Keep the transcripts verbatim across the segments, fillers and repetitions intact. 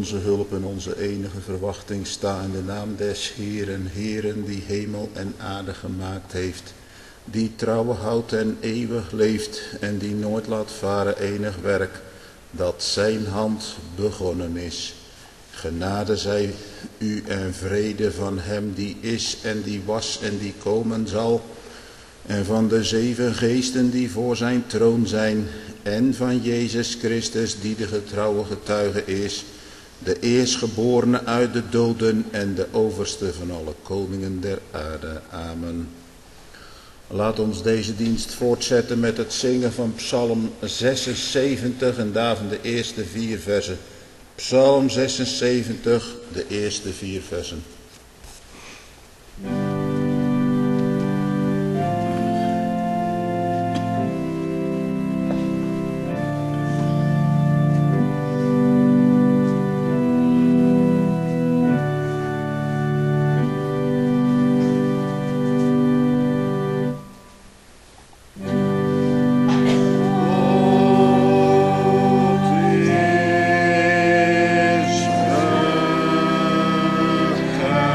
onze hulp en onze enige verwachting sta in de naam des Heeren, Heeren die hemel en aarde gemaakt heeft, die trouwe houdt en eeuwig leeft en die nooit laat varen enig werk, dat zijn hand begonnen is. Genade zij u en vrede van hem die is en die was en die komen zal, en van de zeven geesten die voor zijn troon zijn, en van Jezus Christus die de getrouwe getuige is, de eerstgeborene uit de doden en de overste van alle koningen der aarde. Amen. Laat ons deze dienst voortzetten met het zingen van Psalm zesenzeventig en daarvan de eerste vier versen. Psalm zesenzeventig, de eerste vier versen. God.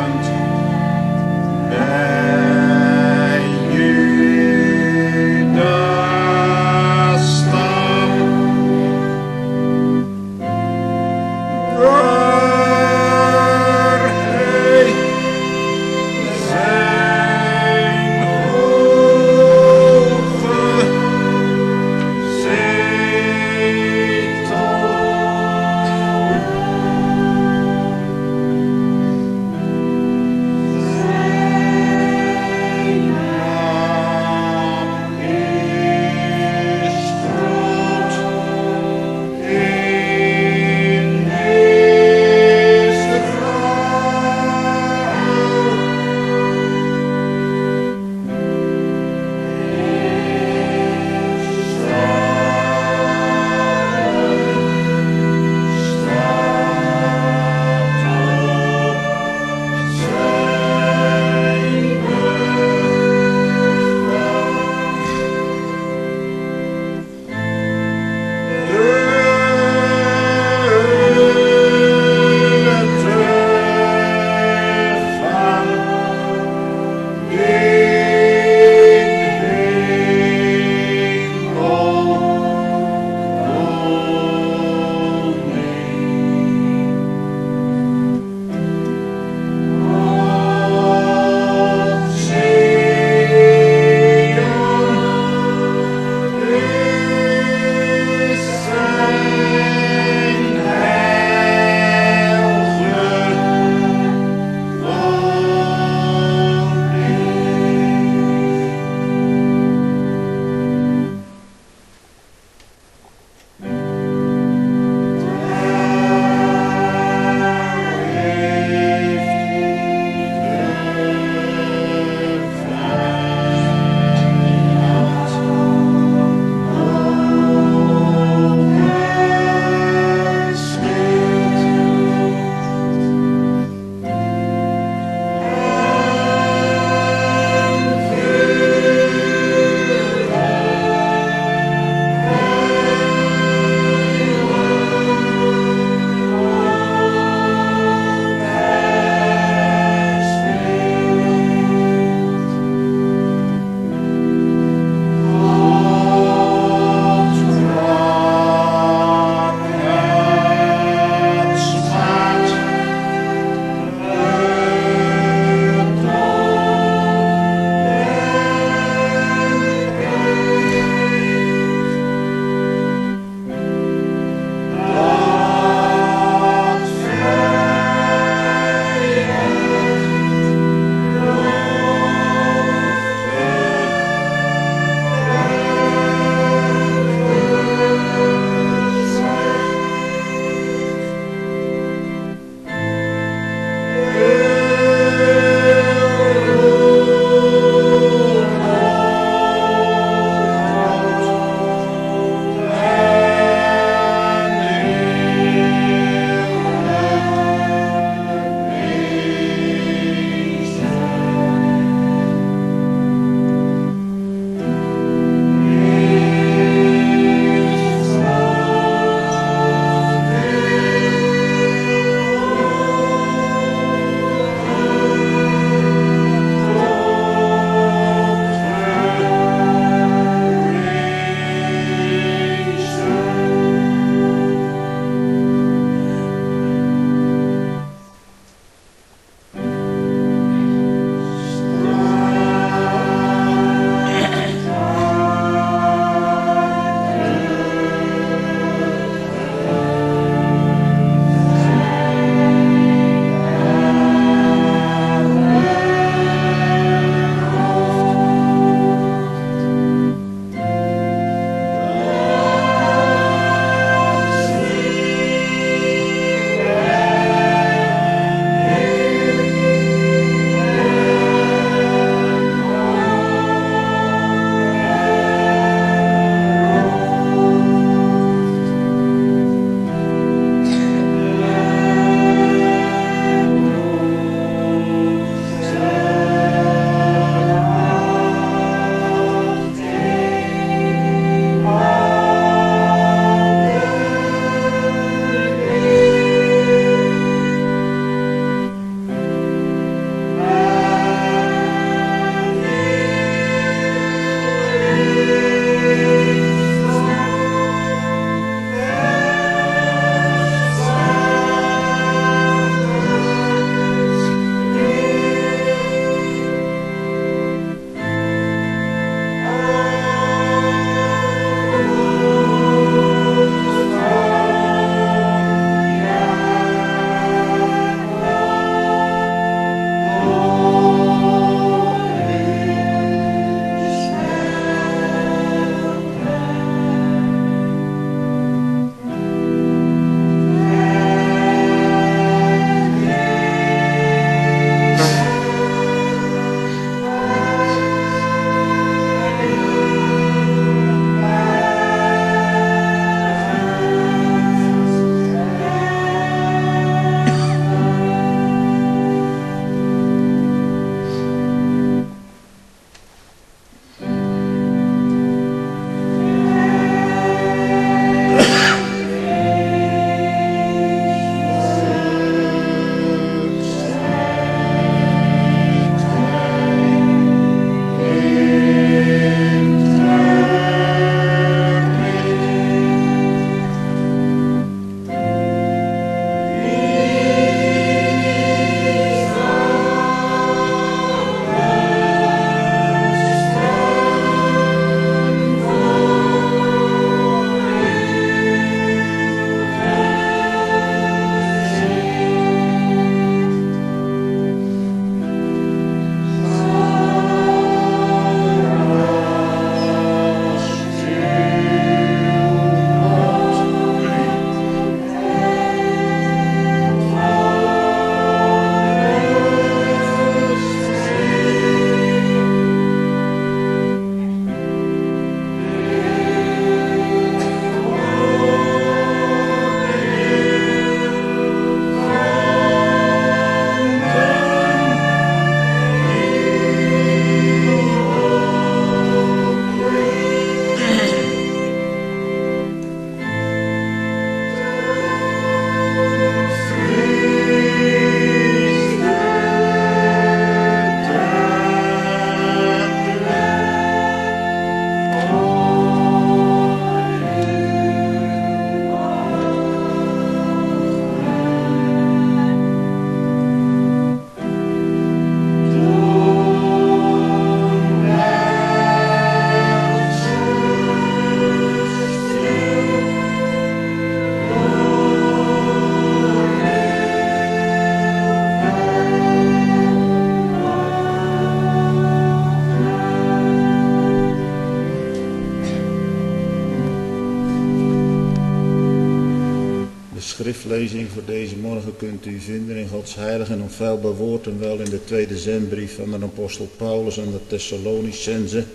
schriftlezing voor deze morgen kunt u vinden in Gods heilig en onfeilbaar woord en wel in de tweede zendbrief van de apostel Paulus aan de Thessalonicenzen.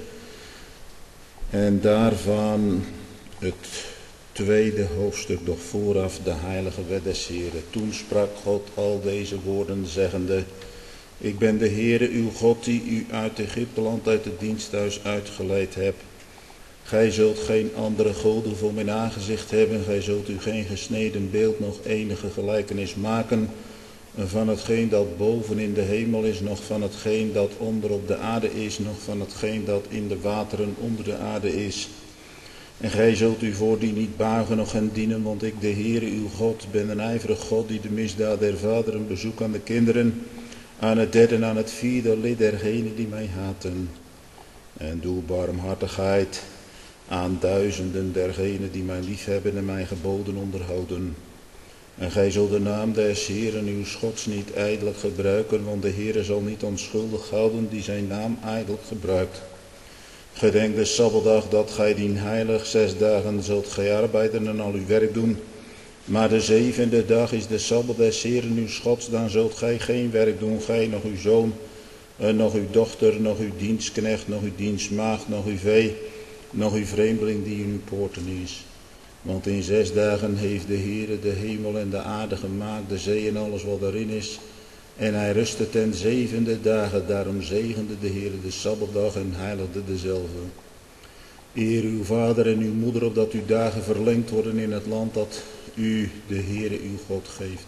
En daarvan het tweede hoofdstuk, doch vooraf de heilige wet des Heeren. Toen sprak God al deze woorden zeggende: Ik ben de Heere uw God die u uit Egypteland uit het diensthuis uitgeleid heb. Gij zult geen andere goden voor mijn aangezicht hebben, gij zult u geen gesneden beeld nog enige gelijkenis maken van hetgeen dat boven in de hemel is, nog van hetgeen dat onder op de aarde is, nog van hetgeen dat in de wateren onder de aarde is. En gij zult u voor die niet buigen nog hen dienen, want ik, de Heere uw God, ben een ijverig God die de misdaad der vaderen bezoekt aan de kinderen, aan het derde en aan het vierde lid dergenen die mij haten. En doe barmhartigheid aan duizenden dergenen die mij liefhebben en mijn geboden onderhouden. En gij zult de naam des Heeren uw Gods niet ijdelijk gebruiken, want de Heere zal niet onschuldig houden die zijn naam ijdelijk gebruikt. Gedenk de Sabbatdag dat gij dien heilig, zes dagen zult gij arbeiden en al uw werk doen. Maar de zevende dag is de Sabbat des Heeren uw Gods, dan zult gij geen werk doen, gij, nog uw zoon, nog uw dochter, nog uw dienstknecht, nog uw dienstmaagd, nog uw vee, nog uw vreemdeling die in uw poorten is. Want in zes dagen heeft de Heere de hemel en de aarde gemaakt, de zee en alles wat daarin is. En hij rustte ten zevende dagen, daarom zegende de Heere de Sabbatdag en heiligde dezelfde. Eer uw vader en uw moeder, opdat uw dagen verlengd worden in het land dat u, de Heere uw God, geeft.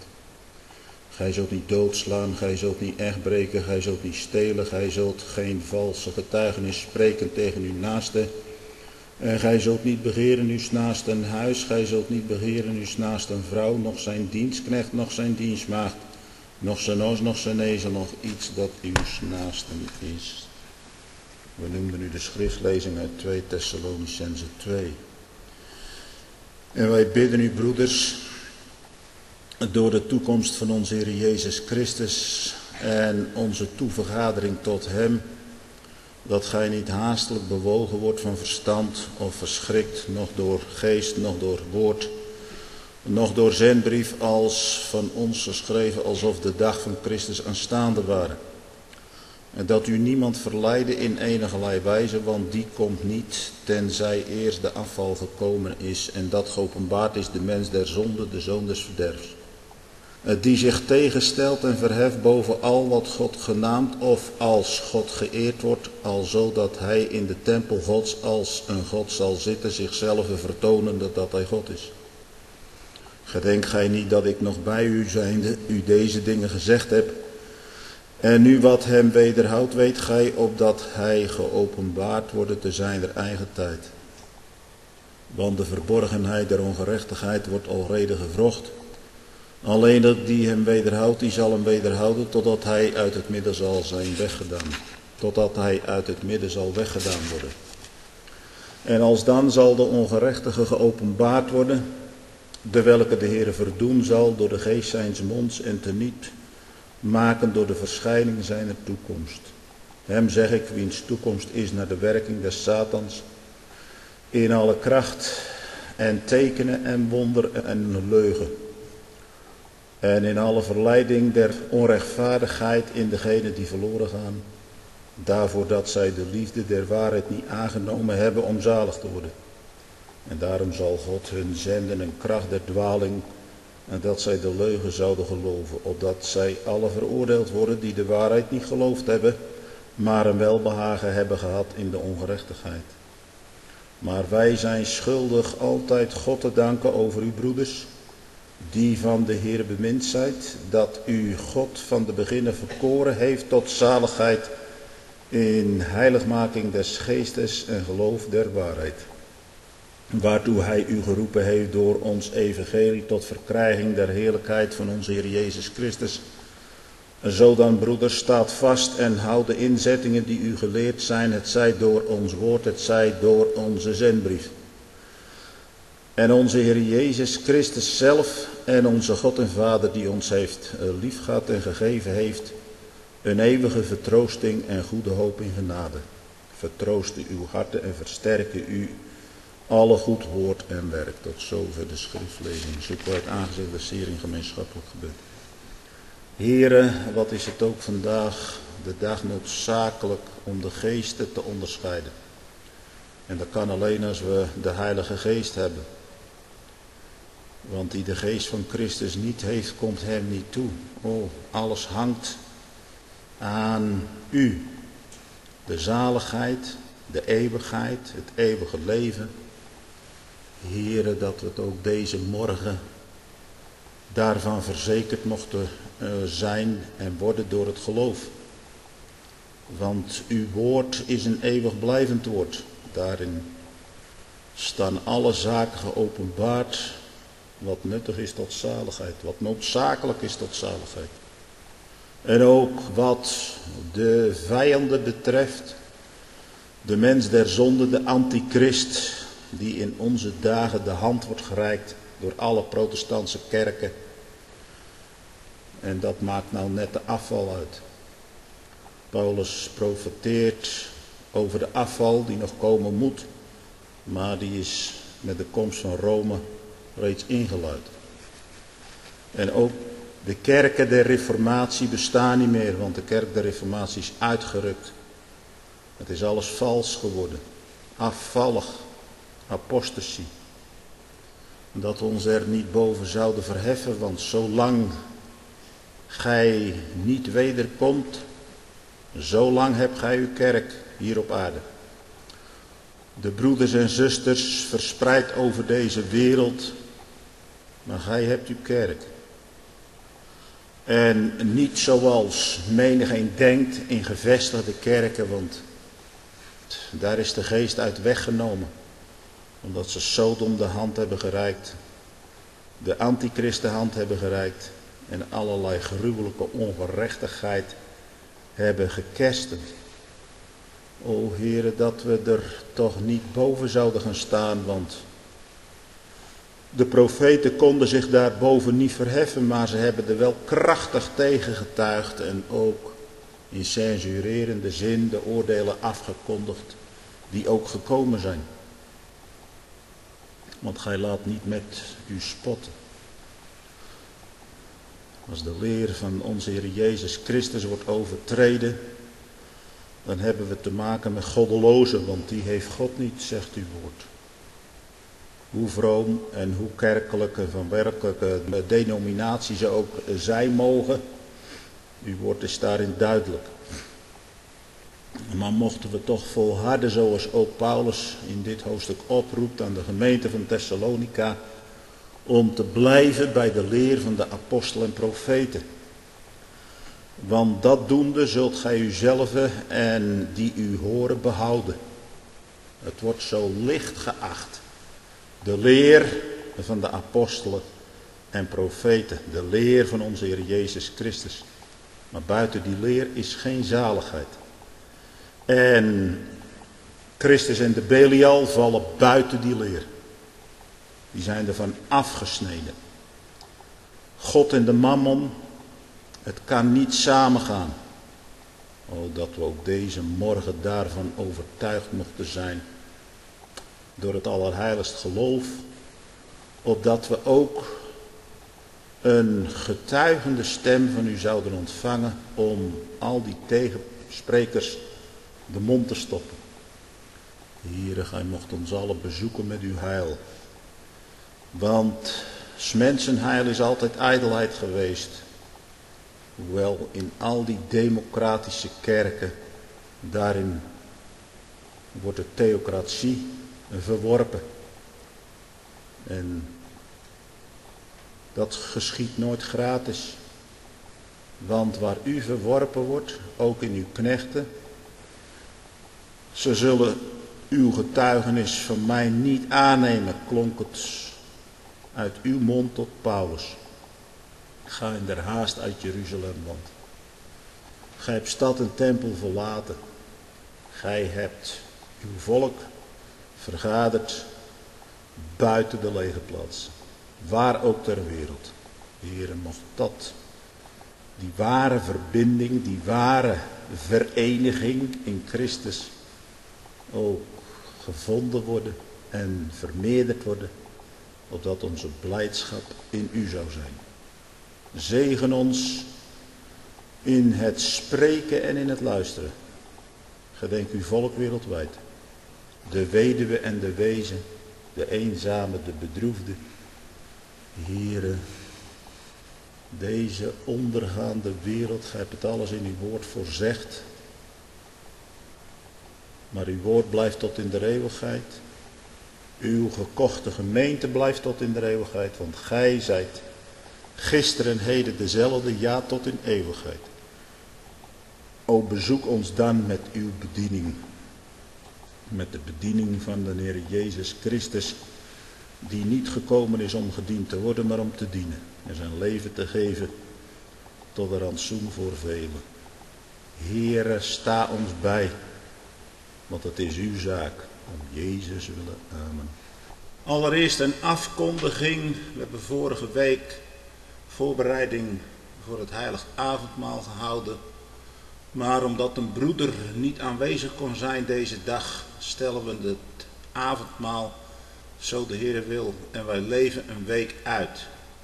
Gij zult niet doodslaan, gij zult niet echt breken, gij zult niet stelen, gij zult geen valse getuigenis spreken tegen uw naaste. En gij zult niet begeren uw naasten huis, gij zult niet begeren uw naasten vrouw, nog zijn dienstknecht, nog zijn dienstmaagd, nog zijn os, nog zijn ezel, nog iets dat uw naasten is. We noemden nu de schriftlezing uit twee Thessalonicenzen twee. En wij bidden u, broeders, door de toekomst van onze Heer Jezus Christus en onze toevergadering tot hem, dat gij niet haastelijk bewogen wordt van verstand of verschrikt, noch door geest, noch door woord, noch door zendbrief als van ons geschreven, alsof de dag van Christus aanstaande waren. En dat u niemand verleidde in enigerlei wijze, want die komt niet, tenzij eerst de afval gekomen is, en dat geopenbaard is de mens der zonde, de zoon des verderfs. Die zich tegenstelt en verheft boven al wat God genaamd of als God geëerd wordt, alzo dat hij in de tempel Gods als een God zal zitten, zichzelf vertonende dat hij God is. Gedenk gij niet dat ik nog bij u zijnde u deze dingen gezegd heb, en nu wat hem wederhoudt weet gij, opdat hij geopenbaard worden te zijner eigen tijd. Want de verborgenheid der ongerechtigheid wordt alrede gevrocht. Alleen dat die hem wederhoudt, die zal hem wederhouden, totdat hij uit het midden zal zijn weggedaan. Totdat hij uit het midden zal weggedaan worden. En alsdan zal de ongerechtige geopenbaard worden, de welke de Heere verdoen zal door de geest zijns monds en teniet maken door de verschijning zijner toekomst. Hem zeg ik, wiens toekomst is naar de werking des Satans, in alle kracht en tekenen en wonder en leugen. En in alle verleiding der onrechtvaardigheid in degenen die verloren gaan, daarvoor dat zij de liefde der waarheid niet aangenomen hebben om zalig te worden. En daarom zal God hun zenden een kracht der dwaling, en dat zij de leugen zouden geloven, opdat zij alle veroordeeld worden die de waarheid niet geloofd hebben, maar een welbehagen hebben gehad in de ongerechtigheid. Maar wij zijn schuldig altijd God te danken over uw broeders, die van de Heer bemind zijt, dat u God van de beginnen verkoren heeft tot zaligheid in heiligmaking des geestes en geloof der waarheid. Waartoe hij u geroepen heeft door ons evangelie tot verkrijging der heerlijkheid van onze Heer Jezus Christus. Zo dan, broeders, staat vast en houd de inzettingen die u geleerd zijn, het zij door ons woord, het zij door onze zendbrief. En onze Heer Jezus Christus zelf en onze God en Vader die ons heeft liefgehad en gegeven heeft, een eeuwige vertroosting en goede hoop in genade. Vertrooste uw harten en versterke u alle goed woord en werk. Tot zover de schriftlezing. Zoeken wij het aangezicht des Heeren in gemeenschappelijk gebed. Here, wat is het ook vandaag de dag noodzakelijk om de geesten te onderscheiden. En dat kan alleen als we de Heilige Geest hebben. Want die de geest van Christus niet heeft, komt hem niet toe. Oh, alles hangt aan u. De zaligheid, de eeuwigheid, het eeuwige leven. Here, dat we het ook deze morgen daarvan verzekerd mochten uh, zijn en worden door het geloof. Want uw woord is een eeuwig blijvend woord. Daarin staan alle zaken geopenbaard wat nuttig is tot zaligheid, wat noodzakelijk is tot zaligheid. En ook wat de vijanden betreft, de mens der zonde, de antichrist, die in onze dagen de hand wordt gereikt door alle protestantse kerken. En dat maakt nou net de afval uit. Paulus profeteert over de afval die nog komen moet, maar die is met de komst van Rome reeds ingeluid. En ook de kerken der reformatie bestaan niet meer, want de kerk der reformatie is uitgerukt. Het is alles vals geworden, afvallig, apostasie. Dat we ons er niet boven zouden verheffen, want zolang gij niet wederkomt, zolang hebt gij uw kerk hier op aarde. De broeders en zusters verspreid over deze wereld, maar gij hebt uw kerk. En niet zoals menigeen denkt in gevestigde kerken, want daar is de geest uit weggenomen. Omdat ze Sodom de hand hebben gereikt, de antichrist de hand hebben gereikt en allerlei gruwelijke ongerechtigheid hebben gekerstend. O Heere, dat we er toch niet boven zouden gaan staan, want de profeten konden zich daarboven niet verheffen, maar ze hebben er wel krachtig tegen getuigd en ook in censurerende zin de oordelen afgekondigd die ook gekomen zijn. Want gij laat niet met u spotten. Als de leer van onze Heer Jezus Christus wordt overtreden, dan hebben we te maken met goddelozen, want die heeft God niet, zegt uw woord. Hoe vroom en hoe kerkelijke van werkelijke denominatie ze ook zijn mogen, uw woord is daarin duidelijk. Maar mochten we toch volharden zoals ook Paulus in dit hoofdstuk oproept aan de gemeente van Thessalonica, om te blijven bij de leer van de apostelen en profeten. Want dat doende zult gij uzelf en die u horen behouden. Het wordt zo licht geacht. De leer van de apostelen en profeten. De leer van onze Heer Jezus Christus. Maar buiten die leer is geen zaligheid. En Christus en de Belial vallen buiten die leer. Die zijn ervan afgesneden. God en de mammon, het kan niet samengaan. Oh, dat we ook deze morgen daarvan overtuigd mochten zijn. Door het allerheiligst geloof. Opdat we ook een getuigende stem van u zouden ontvangen. Om al die tegensprekers de mond te stoppen. Heere, gij mocht ons allen bezoeken met uw heil. Want 's mensen heil is altijd ijdelheid geweest. Hoewel in al die democratische kerken, daarin wordt de theocratie verworpen. En dat geschiedt nooit gratis. Want waar u verworpen wordt, ook in uw knechten, ze zullen uw getuigenis van mij niet aannemen, klonk het uit uw mond tot Paulus. Ga in der haast uit Jeruzalem, want gij hebt stad en tempel verlaten. Gij hebt uw volk vergaderd buiten de lege plaats, waar ook ter wereld. Heere, mocht dat, die ware verbinding, die ware vereniging in Christus ook gevonden worden en vermeerderd worden, opdat onze blijdschap in u zou zijn. Zegen ons in het spreken en in het luisteren. Gedenk uw volk wereldwijd. De weduwe en de wezen, de eenzame, de bedroefde. Heere, deze ondergaande wereld, gij hebt het alles in uw woord voorzegd. Maar uw woord blijft tot in de eeuwigheid. Uw gekochte gemeente blijft tot in de eeuwigheid, want gij zijt gisteren en heden dezelfde, ja tot in eeuwigheid. O, bezoek ons dan met uw bediening. Met de bediening van de Heer Jezus Christus, die niet gekomen is om gediend te worden, maar om te dienen. En zijn leven te geven tot een rantsoen voor velen. Heere, sta ons bij, want het is uw zaak om Jezus willen. Amen. Allereerst een afkondiging. We hebben vorige week voorbereiding voor het heilig avondmaal gehouden. Maar omdat een broeder niet aanwezig kon zijn deze dag, stellen we het avondmaal, zo de Heer wil, en wij leven een week uit.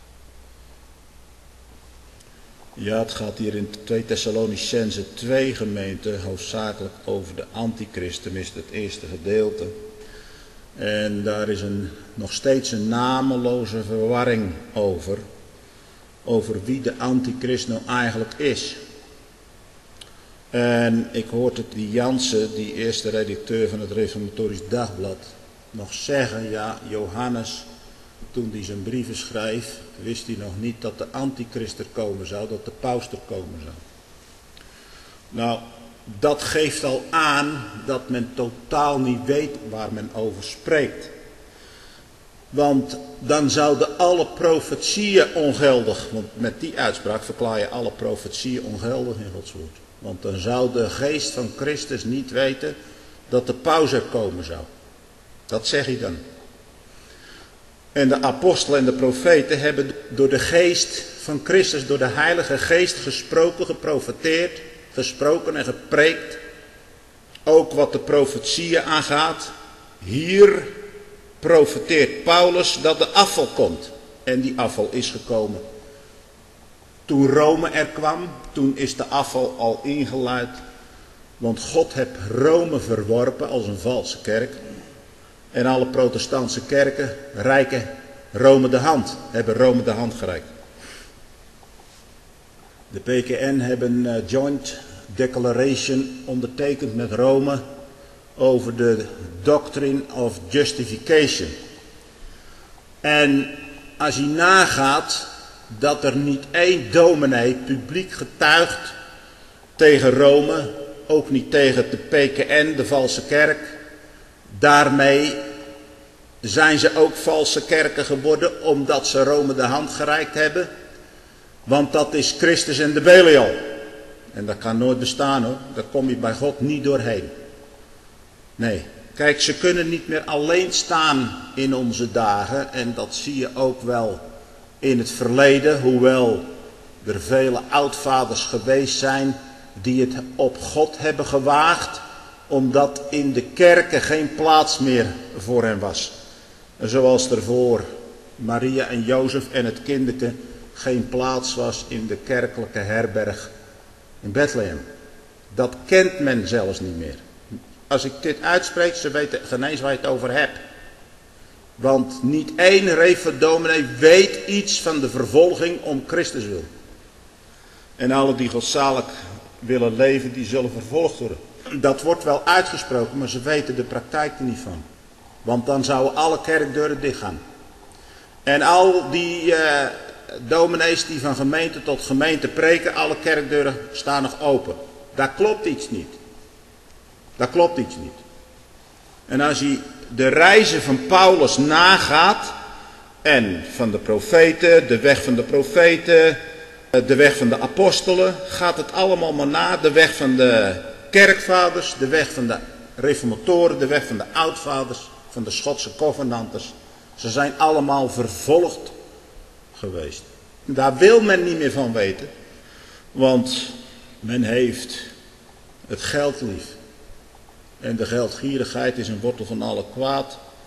Ja, het gaat hier in twee Thessalonicenzen twee gemeenten hoofdzakelijk over de antichrist, tenminste het eerste gedeelte. En daar is een, nog steeds een nameloze verwarring over, over wie de antichrist nou eigenlijk is. En ik hoorde die Jansen, die eerste redacteur van het Reformatorisch Dagblad, nog zeggen, ja, Johannes, toen hij zijn brieven schreef, wist hij nog niet dat de antichrist er komen zou, dat de paus er komen zou. Nou, dat geeft al aan dat men totaal niet weet waar men over spreekt. Want dan zouden alle profetieën ongeldig, want met die uitspraak verklaar je alle profetieën ongeldig in Gods woord. Want dan zou de geest van Christus niet weten dat de paus er komen zou. Dat zeg je dan. En de apostelen en de profeten hebben door de geest van Christus, door de heilige geest gesproken, geprofeteerd, gesproken en gepreekt. Ook wat de profetieën aangaat. Hier profeteert Paulus dat de afval komt. En die afval is gekomen. Toen Rome er kwam, toen is de afval al ingeluid. Want God heeft Rome verworpen als een valse kerk. En alle protestantse kerken reiken Rome de hand, hebben Rome de hand gereikt. De P K N hebben een joint declaration ondertekend met Rome over de doctrine of justification. En als je nagaat dat er niet één dominee publiek getuigt tegen Rome, ook niet tegen de P K N, de valse kerk. Daarmee zijn ze ook valse kerken geworden, omdat ze Rome de hand gereikt hebben. Want dat is Christus en de Belial. En dat kan nooit bestaan hoor, daar kom je bij God niet doorheen. Nee, kijk, ze kunnen niet meer alleen staan in onze dagen. En dat zie je ook wel in het verleden, hoewel er vele oudvaders geweest zijn die het op God hebben gewaagd, omdat in de kerken geen plaats meer voor hen was. Zoals er voor Maria en Jozef en het kinderke geen plaats was in de kerkelijke herberg in Bethlehem. Dat kent men zelfs niet meer. Als ik dit uitspreek, ze weten geen eens waar je het over hebt. Want niet één reverdominee weet iets van de vervolging om Christus wil. En alle die godzalig willen leven, die zullen vervolgd worden. Dat wordt wel uitgesproken, maar ze weten de praktijk er niet van. Want dan zouden alle kerkdeuren dichtgaan. En al die uh, dominees die van gemeente tot gemeente preken, alle kerkdeuren staan nog open. Daar klopt iets niet. Daar klopt iets niet. En als je de reizen van Paulus nagaat, en van de profeten, de weg van de profeten, de weg van de apostelen, gaat het allemaal maar na, de weg van de kerkvaders, de weg van de reformatoren, de weg van de oudvaders, van de Schotse covenanters. Ze zijn allemaal vervolgd geweest. Daar wil men niet meer van weten, want men heeft het geld lief. En de geldgierigheid is een wortel van alle kwaad.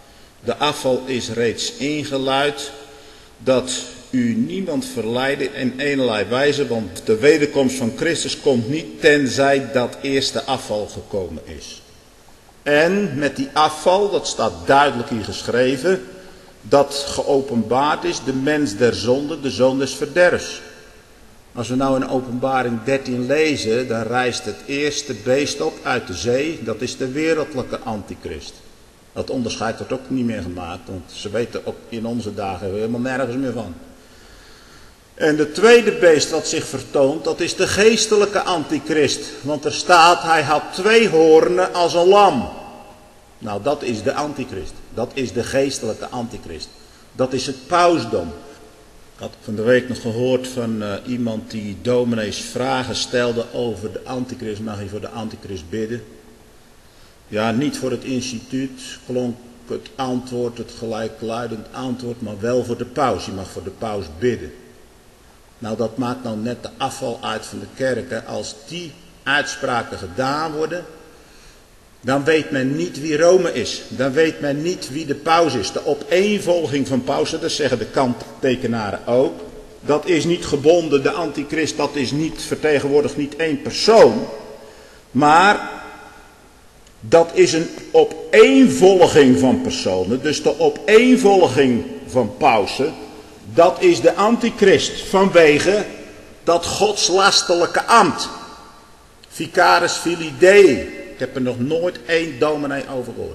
De afval is reeds ingeluid, dat u niemand verleidde in eenerlei wijze, want de wederkomst van Christus komt niet tenzij dat eerste afval gekomen is. En met die afval, dat staat duidelijk hier geschreven, dat geopenbaard is de mens der zonde, de zoon des verderfs. Als we nou in Openbaring dertien lezen, dan rijst het eerste beest op uit de zee, dat is de wereldlijke antichrist. Dat onderscheid wordt ook niet meer gemaakt, want ze weten ook in onze dagen helemaal nergens meer van. En de tweede beest wat zich vertoont, dat is de geestelijke antichrist. Want er staat, hij had twee hoornen als een lam. Nou, dat is de antichrist. Dat is de geestelijke antichrist. Dat is het pausdom. Ik had van de week nog gehoord van uh, iemand die dominees vragen stelde over de antichrist. Mag je voor de antichrist bidden? Ja, niet voor het instituut klonk het antwoord, het gelijkluidend antwoord, maar wel voor de paus. Je mag voor de paus bidden. Nou, dat maakt nou net de afval uit van de kerken. Als die uitspraken gedaan worden, dan weet men niet wie Rome is. Dan weet men niet wie de paus is. De opeenvolging van pausen, dat zeggen de kanttekenaren ook. Dat is niet gebonden, de antichrist, dat is niet vertegenwoordigd niet één persoon. Maar dat is een opeenvolging van personen. Dus de opeenvolging van pausen, dat is de antichrist vanwege dat godslastelijke ambt. Vicaris filii Dei. Ik heb er nog nooit één dominee over gehoord.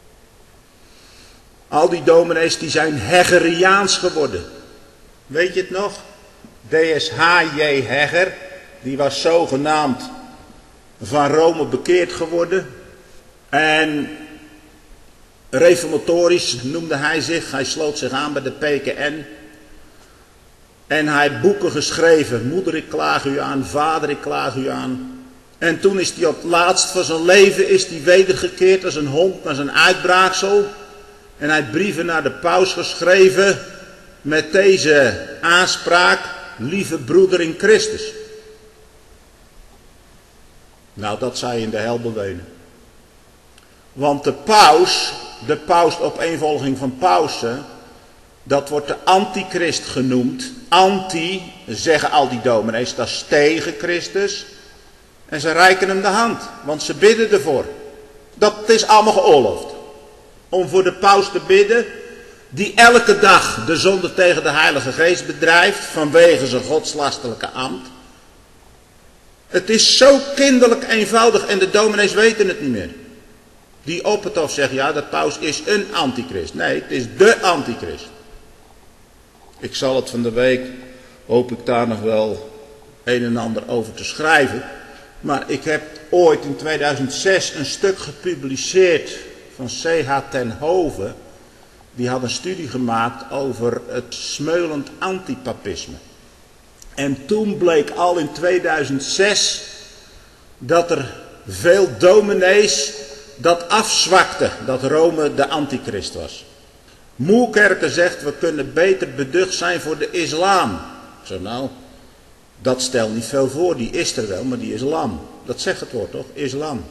Al die dominees die zijn Hegeriaans geworden. Weet je het nog? D S H J Hegger, die was zogenaamd van Rome bekeerd geworden. En reformatorisch noemde hij zich, hij sloot zich aan bij de P K N. En hij had boeken geschreven, moeder ik klaag u aan, vader ik klaag u aan. En toen is hij op het laatst van zijn leven is hij wedergekeerd als een hond naar zijn uitbraaksel. En hij had brieven naar de paus geschreven met deze aanspraak, lieve broeder in Christus. Nou, dat zou je in de hel bewenen. Want de paus, de paus opeenvolging van pausen, dat wordt de antichrist genoemd. Anti, zeggen al die dominees, dat is tegen Christus. En ze reiken hem de hand, want ze bidden ervoor. Dat is allemaal geoorloofd. Om voor de paus te bidden, die elke dag de zonde tegen de Heilige Geest bedrijft, vanwege zijn godslastelijke ambt. Het is zo kinderlijk eenvoudig en de dominees weten het niet meer. Die op het hof zeggen, ja, de paus is een antichrist. Nee, het is de antichrist. Ik zal het van de week, hoop ik daar nog wel een en ander over te schrijven. Maar ik heb ooit in tweeduizend zes een stuk gepubliceerd van C H ten Hove. Die had een studie gemaakt over het smeulend antipapisme. En toen bleek al in tweeduizend zes dat er veel dominees dat afzwakten, dat Rome de antichrist was. Moerkerke zegt, we kunnen beter beducht zijn voor de islam. Zo nou, dat stelt niet veel voor, die is er wel, maar die is lam. Dat zegt het woord toch, islam.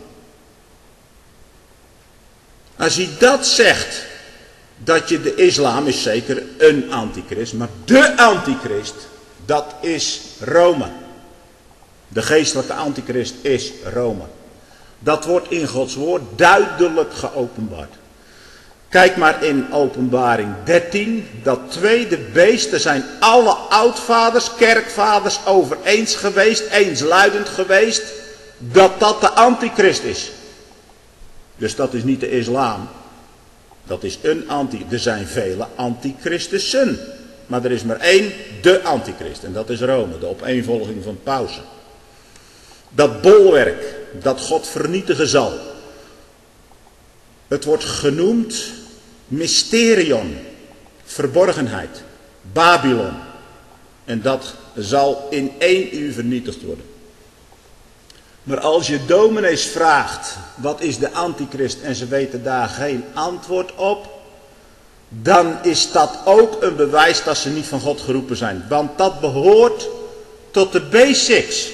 Als hij dat zegt, dat je de islam is zeker een antichrist, maar de antichrist, dat is Rome. De geestelijke antichrist is Rome. Dat wordt in Gods woord duidelijk geopenbaard. Kijk maar in Openbaring dertien, dat tweede beest, er zijn alle oudvaders, kerkvaders over eens geweest, eensluidend geweest, dat dat de antichrist is. Dus dat is niet de islam, dat is een anti, er zijn vele antichristussen, maar er is maar één, de antichrist, en dat is Rome, de opeenvolging van pausen. Dat bolwerk, dat God vernietigen zal, het wordt genoemd mysterion, verborgenheid, Babylon. En dat zal in één uur vernietigd worden. Maar als je dominees vraagt, wat is de antichrist, en ze weten daar geen antwoord op, dan is dat ook een bewijs dat ze niet van God geroepen zijn. Want dat behoort tot de basics.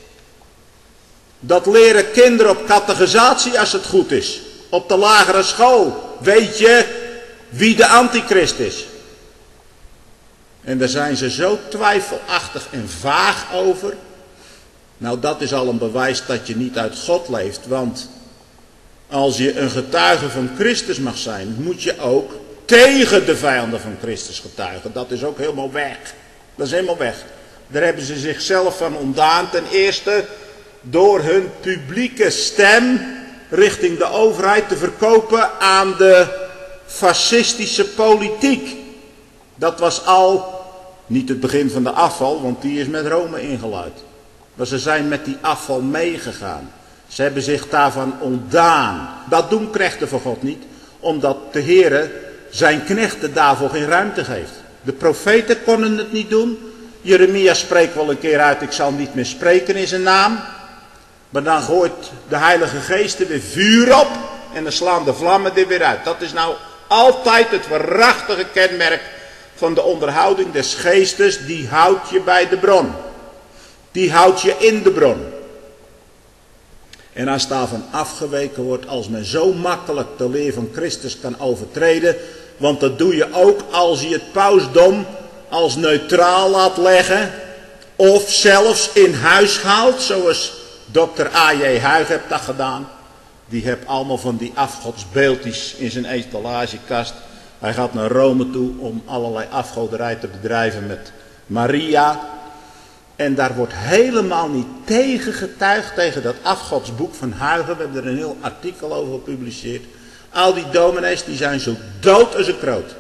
Dat leren kinderen op catechisatie als het goed is. Op de lagere school. Weet je wie de antichrist is. En daar zijn ze zo twijfelachtig en vaag over. Nou, dat is al een bewijs dat je niet uit God leeft. Want als je een getuige van Christus mag zijn, moet je ook tegen de vijanden van Christus getuigen. Dat is ook helemaal weg. Dat is helemaal weg. Daar hebben ze zichzelf van ontdaan. Ten eerste door hun publieke stem richting de overheid te verkopen aan de fascistische politiek. Dat was al niet het begin van de afval, want die is met Rome ingeluid. Maar ze zijn met die afval meegegaan. Ze hebben zich daarvan ontdaan. Dat doen knechten van God niet, omdat de Heere zijn knechten daarvoor geen ruimte geeft. De profeten konden het niet doen. Jeremia spreekt wel een keer uit, ik zal niet meer spreken in zijn naam. Maar dan gooit de Heilige Geest er weer vuur op en dan slaan de vlammen er weer uit. Dat is nou altijd het waarachtige kenmerk van de onderhouding des geestes. Die houdt je bij de bron. Die houdt je in de bron. En als daarvan afgeweken wordt, als men zo makkelijk de leer van Christus kan overtreden, want dat doe je ook als je het pausdom als neutraal laat leggen, of zelfs in huis haalt, zoals dokter A J Huig heeft dat gedaan. Die heeft allemaal van die afgodsbeeldjes in zijn etalagekast. Hij gaat naar Rome toe om allerlei afgoderij te bedrijven met Maria. En daar wordt helemaal niet tegen getuigd, tegen dat afgodsboek van Huygens. We hebben er een heel artikel over gepubliceerd. Al die dominees die zijn zo dood als een kroot.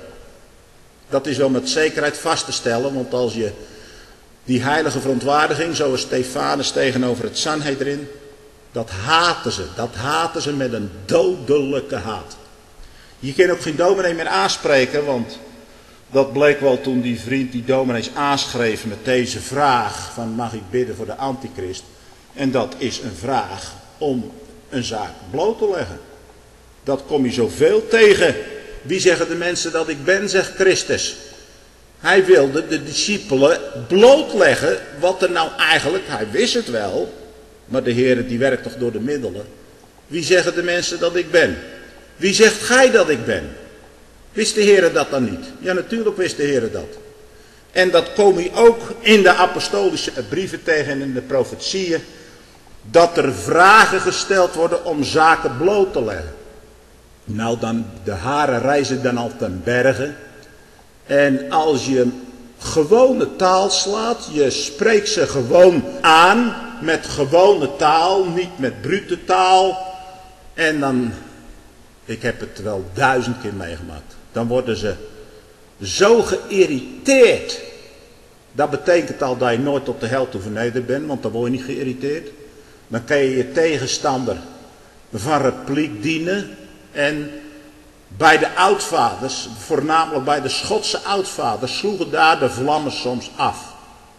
Dat is wel met zekerheid vast te stellen, want als je die heilige verontwaardiging, zoals Stefanus tegenover het Sanhedrin, dat haten ze. Dat haten ze met een dodelijke haat. Je kan ook geen dominee meer aanspreken, want dat bleek wel toen die vriend die dominees aanschreef met deze vraag van mag ik bidden voor de antichrist. En dat is een vraag om een zaak bloot te leggen. Dat kom je zoveel tegen. Wie zeggen de mensen dat ik ben, zegt Christus. Hij wilde de discipelen blootleggen wat er nou eigenlijk, hij wist het wel, maar de Heer die werkt toch door de middelen. Wie zeggen de mensen dat ik ben? Wie zegt gij dat ik ben? Wist de Heer dat dan niet? Ja, natuurlijk wist de Heer dat. En dat kom je ook in de apostolische brieven tegen en in de profetieën, dat er vragen gesteld worden om zaken bloot te leggen. Nou, dan, de haren reizen dan al ten berge. En als je gewone taal slaat, je spreekt ze gewoon aan met gewone taal, niet met brute taal. En dan, ik heb het wel duizend keer meegemaakt, dan worden ze zo geïrriteerd. Dat betekent al dat je nooit tot de hel toe vernederd bent, want dan word je niet geïrriteerd. Dan kan je je tegenstander van repliek dienen. En bij de oudvaders, voornamelijk bij de Schotse oudvaders, sloegen daar de vlammen soms af.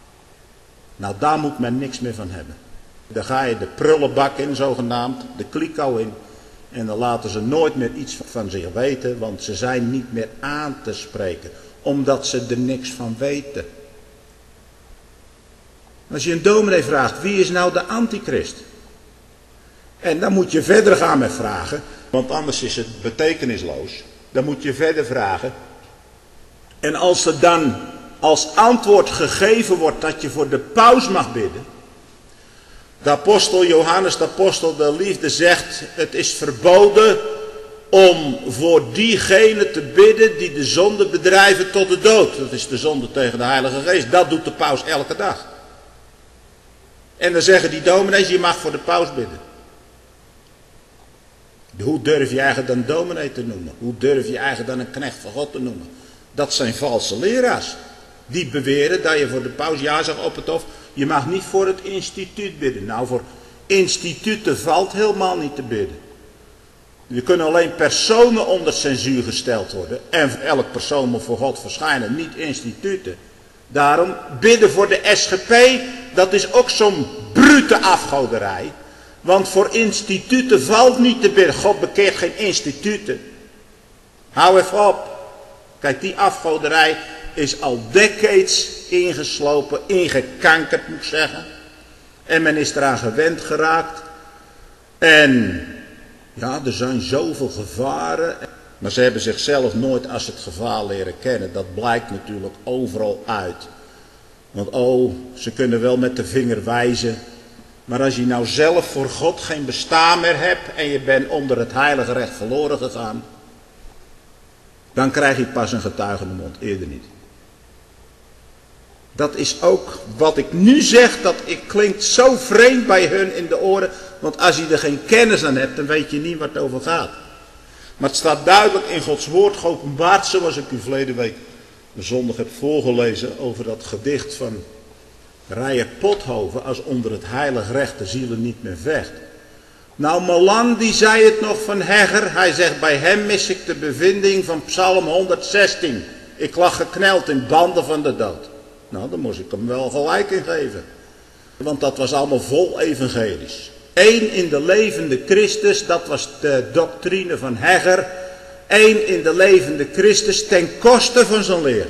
Nou, daar moet men niks meer van hebben. Dan ga je de prullenbak in, zogenaamd, de kliko in. En dan laten ze nooit meer iets van zich weten, want ze zijn niet meer aan te spreken. Omdat ze er niks van weten. Als je een dominee vraagt, wie is nou de antichrist? En dan moet je verder gaan met vragen, want anders is het betekenisloos. Dan moet je verder vragen. En als er dan als antwoord gegeven wordt dat je voor de paus mag bidden. De apostel Johannes, de apostel der liefde, zegt: het is verboden om voor diegenen te bidden die de zonde bedrijven tot de dood. Dat is de zonde tegen de Heilige Geest. Dat doet de paus elke dag. En dan zeggen die dominees, je mag voor de paus bidden. Hoe durf je eigenlijk dan dominee te noemen? Hoe durf je eigenlijk dan een knecht van God te noemen? Dat zijn valse leraars. Die beweren dat je voor de paus, ja zegt op het hof, je mag niet voor het instituut bidden. Nou, voor instituten valt helemaal niet te bidden. Er kunnen alleen personen onder censuur gesteld worden. En elk persoon moet voor God verschijnen, niet instituten. Daarom bidden voor de S G P, dat is ook zo'n brute afgoderij. Want voor instituten valt niet te bidden. God bekeert geen instituten. Hou even op. Kijk, die afgoderij is al decades ingeslopen, ingekankerd moet ik zeggen. En men is eraan gewend geraakt. En ja, er zijn zoveel gevaren. Maar ze hebben zichzelf nooit als het gevaar leren kennen. Dat blijkt natuurlijk overal uit. Want oh, ze kunnen wel met de vinger wijzen. Maar als je nou zelf voor God geen bestaan meer hebt en je bent onder het heilige recht verloren gegaan, dan krijg je pas een getuige in de mond, eerder niet. Dat is ook wat ik nu zeg, dat ik, klinkt zo vreemd bij hun in de oren. Want als je er geen kennis aan hebt, dan weet je niet waar het over gaat. Maar het staat duidelijk in Gods woord geopenbaard, zoals ik u verleden week de zondag heb voorgelezen over dat gedicht van Rijer Pothoven, als onder het heilig recht de zielen niet meer vecht. Nou, Molan die zei het nog van Hegger, hij zegt bij hem mis ik de bevinding van Psalm honderdzestien. Ik lag gekneld in banden van de dood. Nou, dan moest ik hem wel gelijk in geven. Want dat was allemaal vol evangelisch. Eén in de levende Christus, dat was de doctrine van Hegger. Eén in de levende Christus ten koste van zijn leer.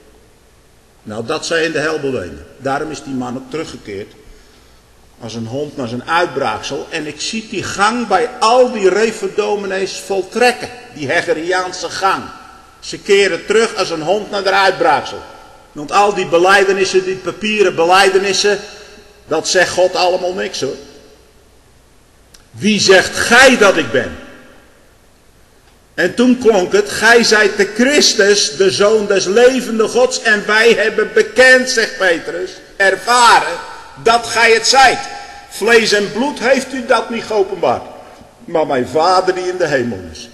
Nou, dat zij in de hel bewenen. Daarom is die man ook teruggekeerd als een hond naar zijn uitbraaksel. En ik zie die gang bij al die reverdominees voltrekken. Die Heggeriaanse gang. Ze keren terug als een hond naar de uitbraaksel. Want al die belijdenissen, die papieren belijdenissen, dat zegt God allemaal niks hoor. Wie zegt gij dat ik ben? En toen klonk het, gij zijt de Christus, de Zoon des levende Gods. En wij hebben bekend, zegt Petrus, ervaren dat gij het zijt. Vlees en bloed heeft u dat niet geopenbaard, maar mijn Vader die in de hemel is.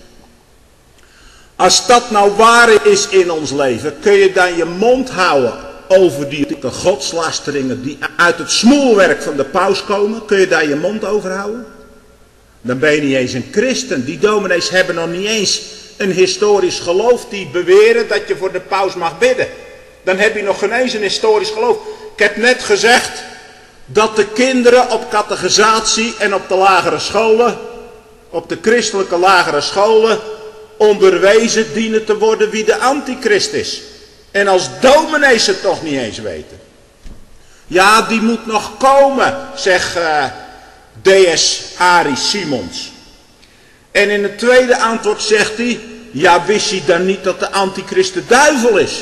Als dat nou waar is in ons leven, kun je dan je mond houden over die godslasteringen die uit het smoelwerk van de paus komen? Kun je daar je mond over houden? Dan ben je niet eens een christen. Die dominees hebben nog niet eens een historisch geloof die beweren dat je voor de paus mag bidden. Dan heb je nog geen eens een historisch geloof. Ik heb net gezegd dat de kinderen op catechisatie en op de lagere scholen, op de christelijke lagere scholen, onderwezen dienen te worden wie de antichrist is. En als dominees het toch niet eens weten. Ja, die moet nog komen, zegt uh, D S Arie Simons. En in het tweede antwoord zegt hij, ja, wist je dan niet dat de antichrist de duivel is?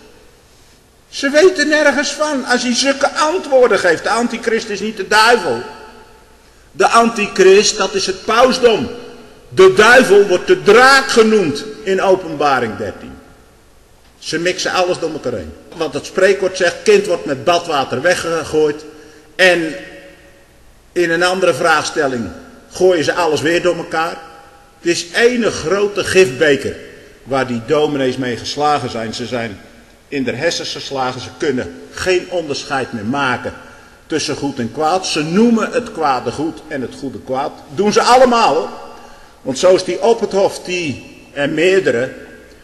Ze weten nergens van. Als hij zulke antwoorden geeft, de antichrist is niet de duivel. De antichrist, dat is het pausdom. De duivel wordt de draak genoemd in Openbaring dertien. Ze mixen alles door elkaar heen. Want het spreekwoord zegt, kind wordt met badwater weggegooid. En in een andere vraagstelling gooien ze alles weer door elkaar. Het is ene grote gifbeker waar die dominees mee geslagen zijn. Ze zijn in de hersens geslagen. Ze kunnen geen onderscheid meer maken tussen goed en kwaad. Ze noemen het kwade goed en het goede kwaad. Doen ze allemaal hoor. Want zo is die op het hof, die en meerdere,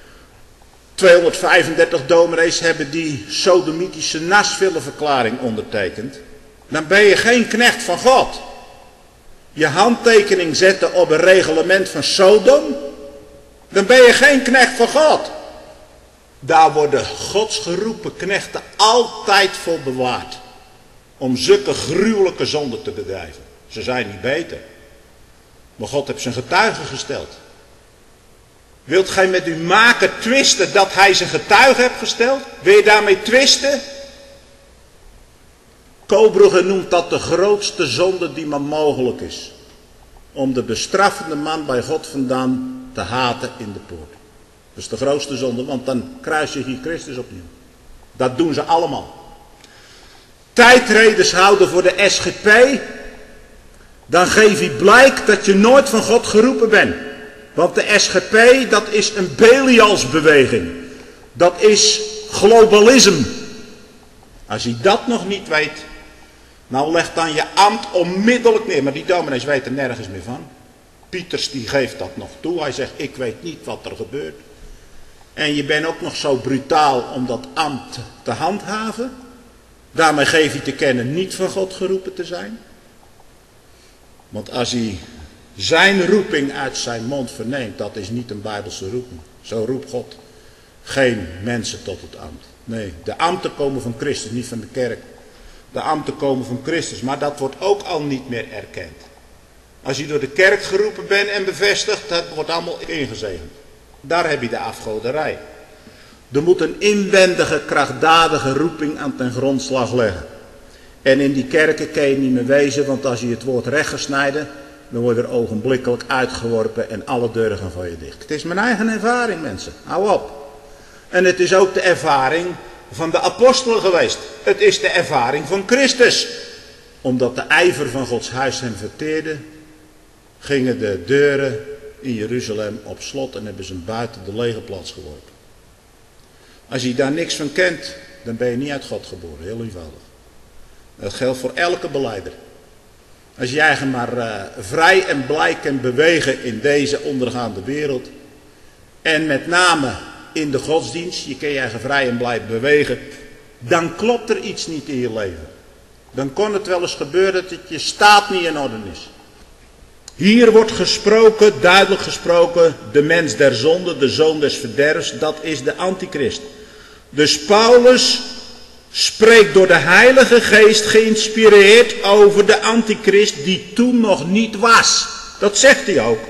tweehonderdvijfendertig dominees hebben die sodomitische nasvillenverklaring ondertekend. Dan ben je geen knecht van God. Je handtekening zetten op een reglement van Sodom, dan ben je geen knecht van God. Daar worden Gods geroepen knechten altijd voor bewaard. Om zulke gruwelijke zonden te bedrijven. Ze zijn niet beter. Maar God heeft zijn getuigen gesteld. Wilt gij met uw maker twisten dat hij zijn getuigen hebt gesteld? Wil je daarmee twisten? Koolbrugge noemt dat de grootste zonde die maar mogelijk is. Om de bestraffende man bij God vandaan te haten in de poort. Dat is de grootste zonde, want dan kruis je hier Christus opnieuw. Dat doen ze allemaal. Tijdredens houden voor de S G P. Dan geef je blijk dat je nooit van God geroepen bent. Want de S G P, dat is een Belialsbeweging. Dat is globalisme. Als je dat nog niet weet, nou leg dan je ambt onmiddellijk neer. Maar die dominees weten nergens meer van. Pieters die geeft dat nog toe. Hij zegt, ik weet niet wat er gebeurt. En je bent ook nog zo brutaal om dat ambt te handhaven. Daarmee geef je te kennen niet van God geroepen te zijn. Want als hij zijn roeping uit zijn mond verneemt, dat is niet een Bijbelse roeping. Zo roept God geen mensen tot het ambt. Nee, de ambten komen van Christus, niet van de kerk. De ambten komen van Christus, maar dat wordt ook al niet meer erkend. Als je door de kerk geroepen bent en bevestigd, dat wordt allemaal ingezegend. Daar heb je de afgoderij. Er moet een inwendige, krachtdadige roeping aan ten grondslag leggen. En in die kerken kan je niet meer wezen, want als je het woord recht gaat snijden, dan word je er ogenblikkelijk uitgeworpen en alle deuren gaan voor je dicht. Het is mijn eigen ervaring, mensen. Hou op. En het is ook de ervaring van de apostelen geweest. Het is de ervaring van Christus. Omdat de ijver van Gods huis hem verteerde, gingen de deuren in Jeruzalem op slot en hebben ze hem buiten de lege plaats geworpen. Als je daar niks van kent, dan ben je niet uit God geboren. Heel eenvoudig. Dat geldt voor elke belijder. Als je je eigen maar uh, vrij en blij kunt bewegen in deze ondergaande wereld. En met name in de godsdienst, je kan je eigen vrij en blij bewegen. Dan klopt er iets niet in je leven. Dan kon het wel eens gebeuren dat je staat niet in orde is. Hier wordt gesproken, duidelijk gesproken, de mens der zonde, de zoon des verderfs, dat is de antichrist. Dus Paulus spreekt door de Heilige Geest geïnspireerd over de antichrist die toen nog niet was. Dat zegt hij ook.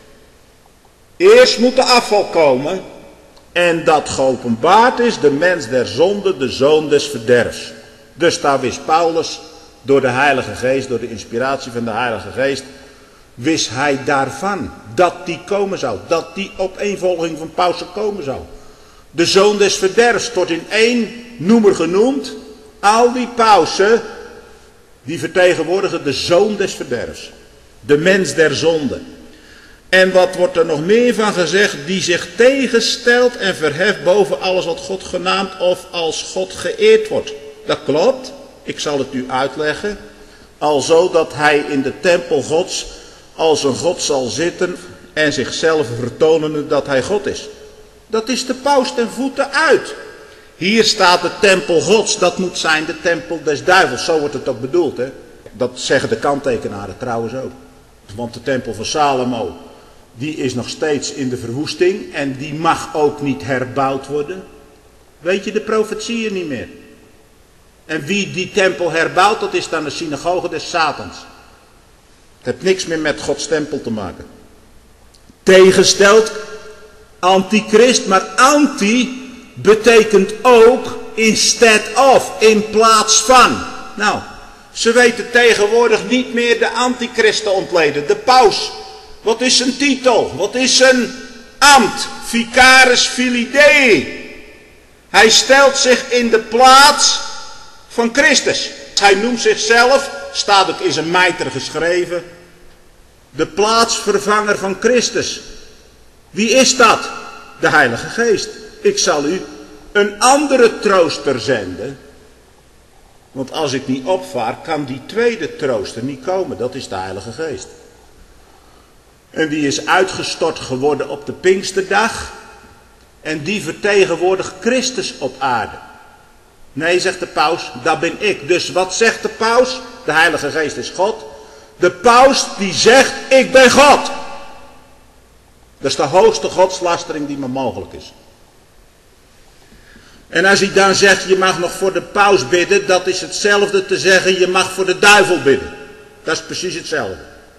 Eerst moet de afval komen en dat geopenbaard is de mens der zonde, de zoon des verderfs. Dus daar wist Paulus door de Heilige Geest, door de inspiratie van de Heilige Geest, wist hij daarvan dat die komen zou. Dat die opeenvolging van pausen komen zou. De zoon des verderfs wordt in één noemer genoemd. Al die pausen die vertegenwoordigen de zoon des verderfs. De mens der zonde. En wat wordt er nog meer van gezegd? Die zich tegenstelt en verheft boven alles wat God genaamd of als God geëerd wordt. Dat klopt. Ik zal het u uitleggen. Alzo dat hij in de tempel Gods als een God zal zitten en zichzelf vertonen dat hij God is. Dat is de paus ten voeten uit. Hier staat de tempel Gods, dat moet zijn de tempel des duivels. Zo wordt het ook bedoeld, hè. Dat zeggen de kanttekenaren trouwens ook. Want de tempel van Salomo, die is nog steeds in de verwoesting en die mag ook niet herbouwd worden. Weet je de profetieën niet meer. En wie die tempel herbouwt, dat is dan de synagoge des Satans. Het heeft niks meer met Gods tempel te maken. Tegenstelt antichrist, maar anti betekent ook instead of, in plaats van. Nou, ze weten tegenwoordig niet meer de antichrist te ontleden. De paus, wat is zijn titel? Wat is zijn ambt? Vicaris filii Dei. Hij stelt zich in de plaats van Christus. Hij noemt zichzelf, staat ook in zijn mijter geschreven, de plaatsvervanger van Christus. Wie is dat? De Heilige Geest. Ik zal u een andere trooster zenden. Want als ik niet opvaar, kan die tweede trooster niet komen. Dat is de Heilige Geest. En die is uitgestort geworden op de Pinksterdag. En die vertegenwoordigt Christus op aarde. Nee, zegt de paus, dat ben ik. Dus wat zegt de paus? De Heilige Geest is God. De paus die zegt, ik ben God. Dat is de hoogste godslastering die maar mogelijk is. En als hij dan zegt, je mag nog voor de paus bidden, dat is hetzelfde te zeggen, je mag voor de duivel bidden. Dat is precies hetzelfde.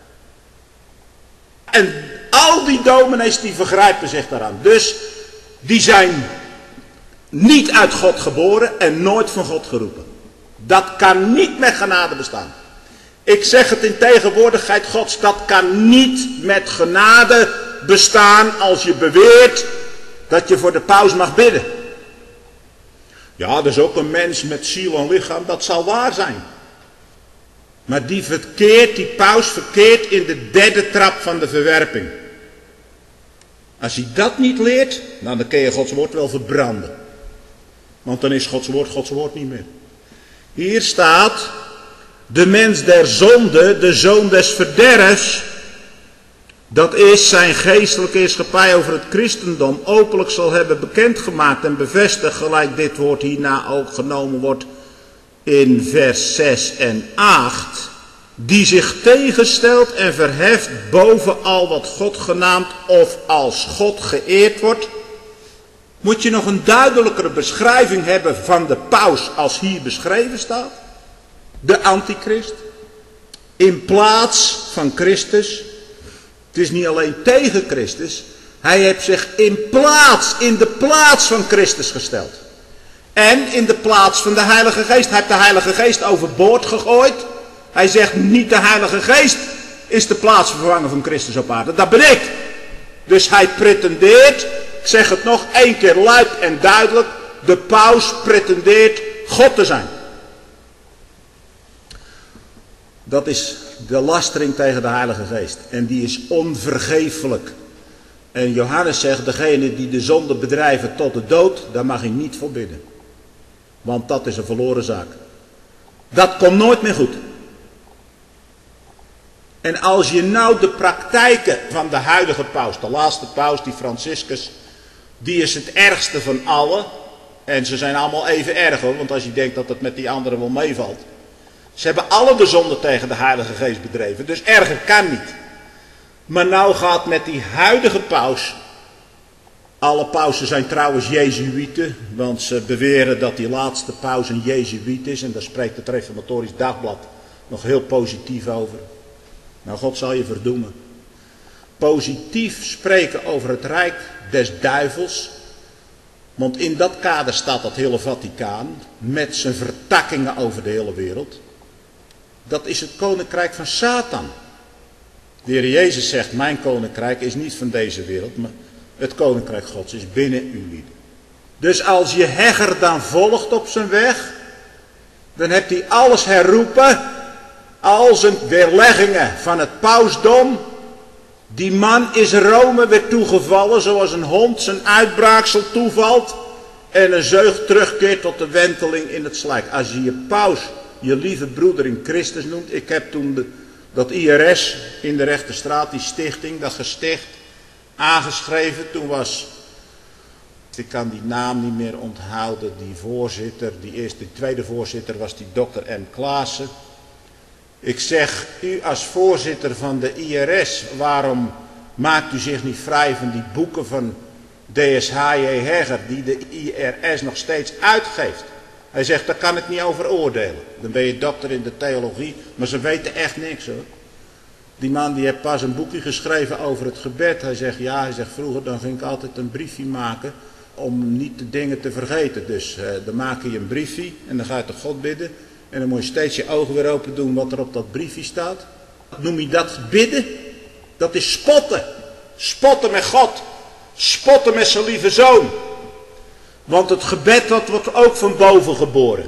En al die dominees die vergrijpen zich daaraan. Dus die zijn niet uit God geboren en nooit van God geroepen. Dat kan niet met genade bestaan. Ik zeg het in tegenwoordigheid Gods, dat kan niet met genade bestaan als je beweert dat je voor de paus mag bidden. Ja, dat is ook een mens met ziel en lichaam, dat zal waar zijn. Maar die verkeert, die paus verkeert in de derde trap van de verwerping. Als hij dat niet leert, nou, dan kun je Gods woord wel verbranden. Want dan is Gods woord Gods woord niet meer. Hier staat, de mens der zonde, de zoon des verderfs, dat is zijn geestelijke heerschappij over het christendom, openlijk zal hebben bekendgemaakt en bevestigd, gelijk dit woord hierna ook genomen wordt in vers zes en acht, die zich tegenstelt en verheft boven al wat God genaamd of als God geëerd wordt. Moet je nog een duidelijkere beschrijving hebben van de paus als hier beschreven staat? De antichrist. In plaats van Christus. Het is niet alleen tegen Christus. Hij heeft zich in plaats, in de plaats van Christus gesteld. En in de plaats van de Heilige Geest. Hij heeft de Heilige Geest overboord gegooid. Hij zegt niet de Heilige Geest is de plaatsvervanger van Christus op aarde. Dat ben ik. Dus hij pretendeert, ik zeg het nog één keer luid en duidelijk. De paus pretendeert God te zijn. Dat is de lastering tegen de Heilige Geest. En die is onvergeeflijk. En Johannes zegt, degene die de zonde bedrijven tot de dood, daar mag hij niet voor bidden. Want dat is een verloren zaak. Dat komt nooit meer goed. En als je nou de praktijken van de huidige paus, de laatste paus, die Franciscus, die is het ergste van allen. En ze zijn allemaal even erg hoor, want als je denkt dat het met die anderen wel meevalt. Ze hebben alle de zonde tegen de Heilige Geest bedreven, dus erger kan niet. Maar nou gaat met die huidige paus, alle pausen zijn trouwens Jezuïeten, want ze beweren dat die laatste paus een Jezuïet is. En daar spreekt het Reformatorisch Dagblad nog heel positief over. Nou, God zal je verdoemen. Positief spreken over het rijk des duivels. Want in dat kader staat dat hele Vaticaan, met zijn vertakkingen over de hele wereld. Dat is het koninkrijk van Satan. De Heer Jezus zegt, mijn koninkrijk is niet van deze wereld, maar het koninkrijk Gods is binnen u lieden. Dus als je Hegger dan volgt op zijn weg, dan hebt hij alles herroepen, al zijn weerleggingen van het pausdom. Die man is Rome weer toegevallen, zoals een hond zijn uitbraaksel toevalt en een zeug terugkeert tot de wenteling in het slijk. Als je je paus, je lieve broeder in Christus noemt, ik heb toen de, dat I R S in de Rechterstraat, die stichting, dat gesticht, aangeschreven. Toen was, ik kan die naam niet meer onthouden, die voorzitter, die eerste, die tweede voorzitter was die dokter M. Klaassen. Ik zeg, u als voorzitter van de I R S, waarom maakt u zich niet vrij van die boeken van D S H J Hegger, die de I R S nog steeds uitgeeft? Hij zegt, daar kan ik niet over oordelen. Dan ben je dokter in de theologie, maar ze weten echt niks hoor. Die man die heeft pas een boekje geschreven over het gebed. Hij zegt, ja, hij zegt, vroeger dan ging ik altijd een briefje maken om niet de dingen te vergeten. Dus eh, dan maak je een briefje en dan ga je tot God bidden. En dan moet je steeds je ogen weer open doen wat er op dat briefje staat. Noem je dat bidden? Dat is spotten. Spotten met God. Spotten met zijn lieve zoon. Want het gebed dat wordt ook van boven geboren.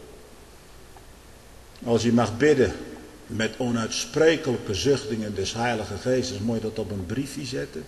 Als je mag bidden met onuitsprekelijke zuchtingen des Heilige Geestes, moet je dat op een briefje zetten.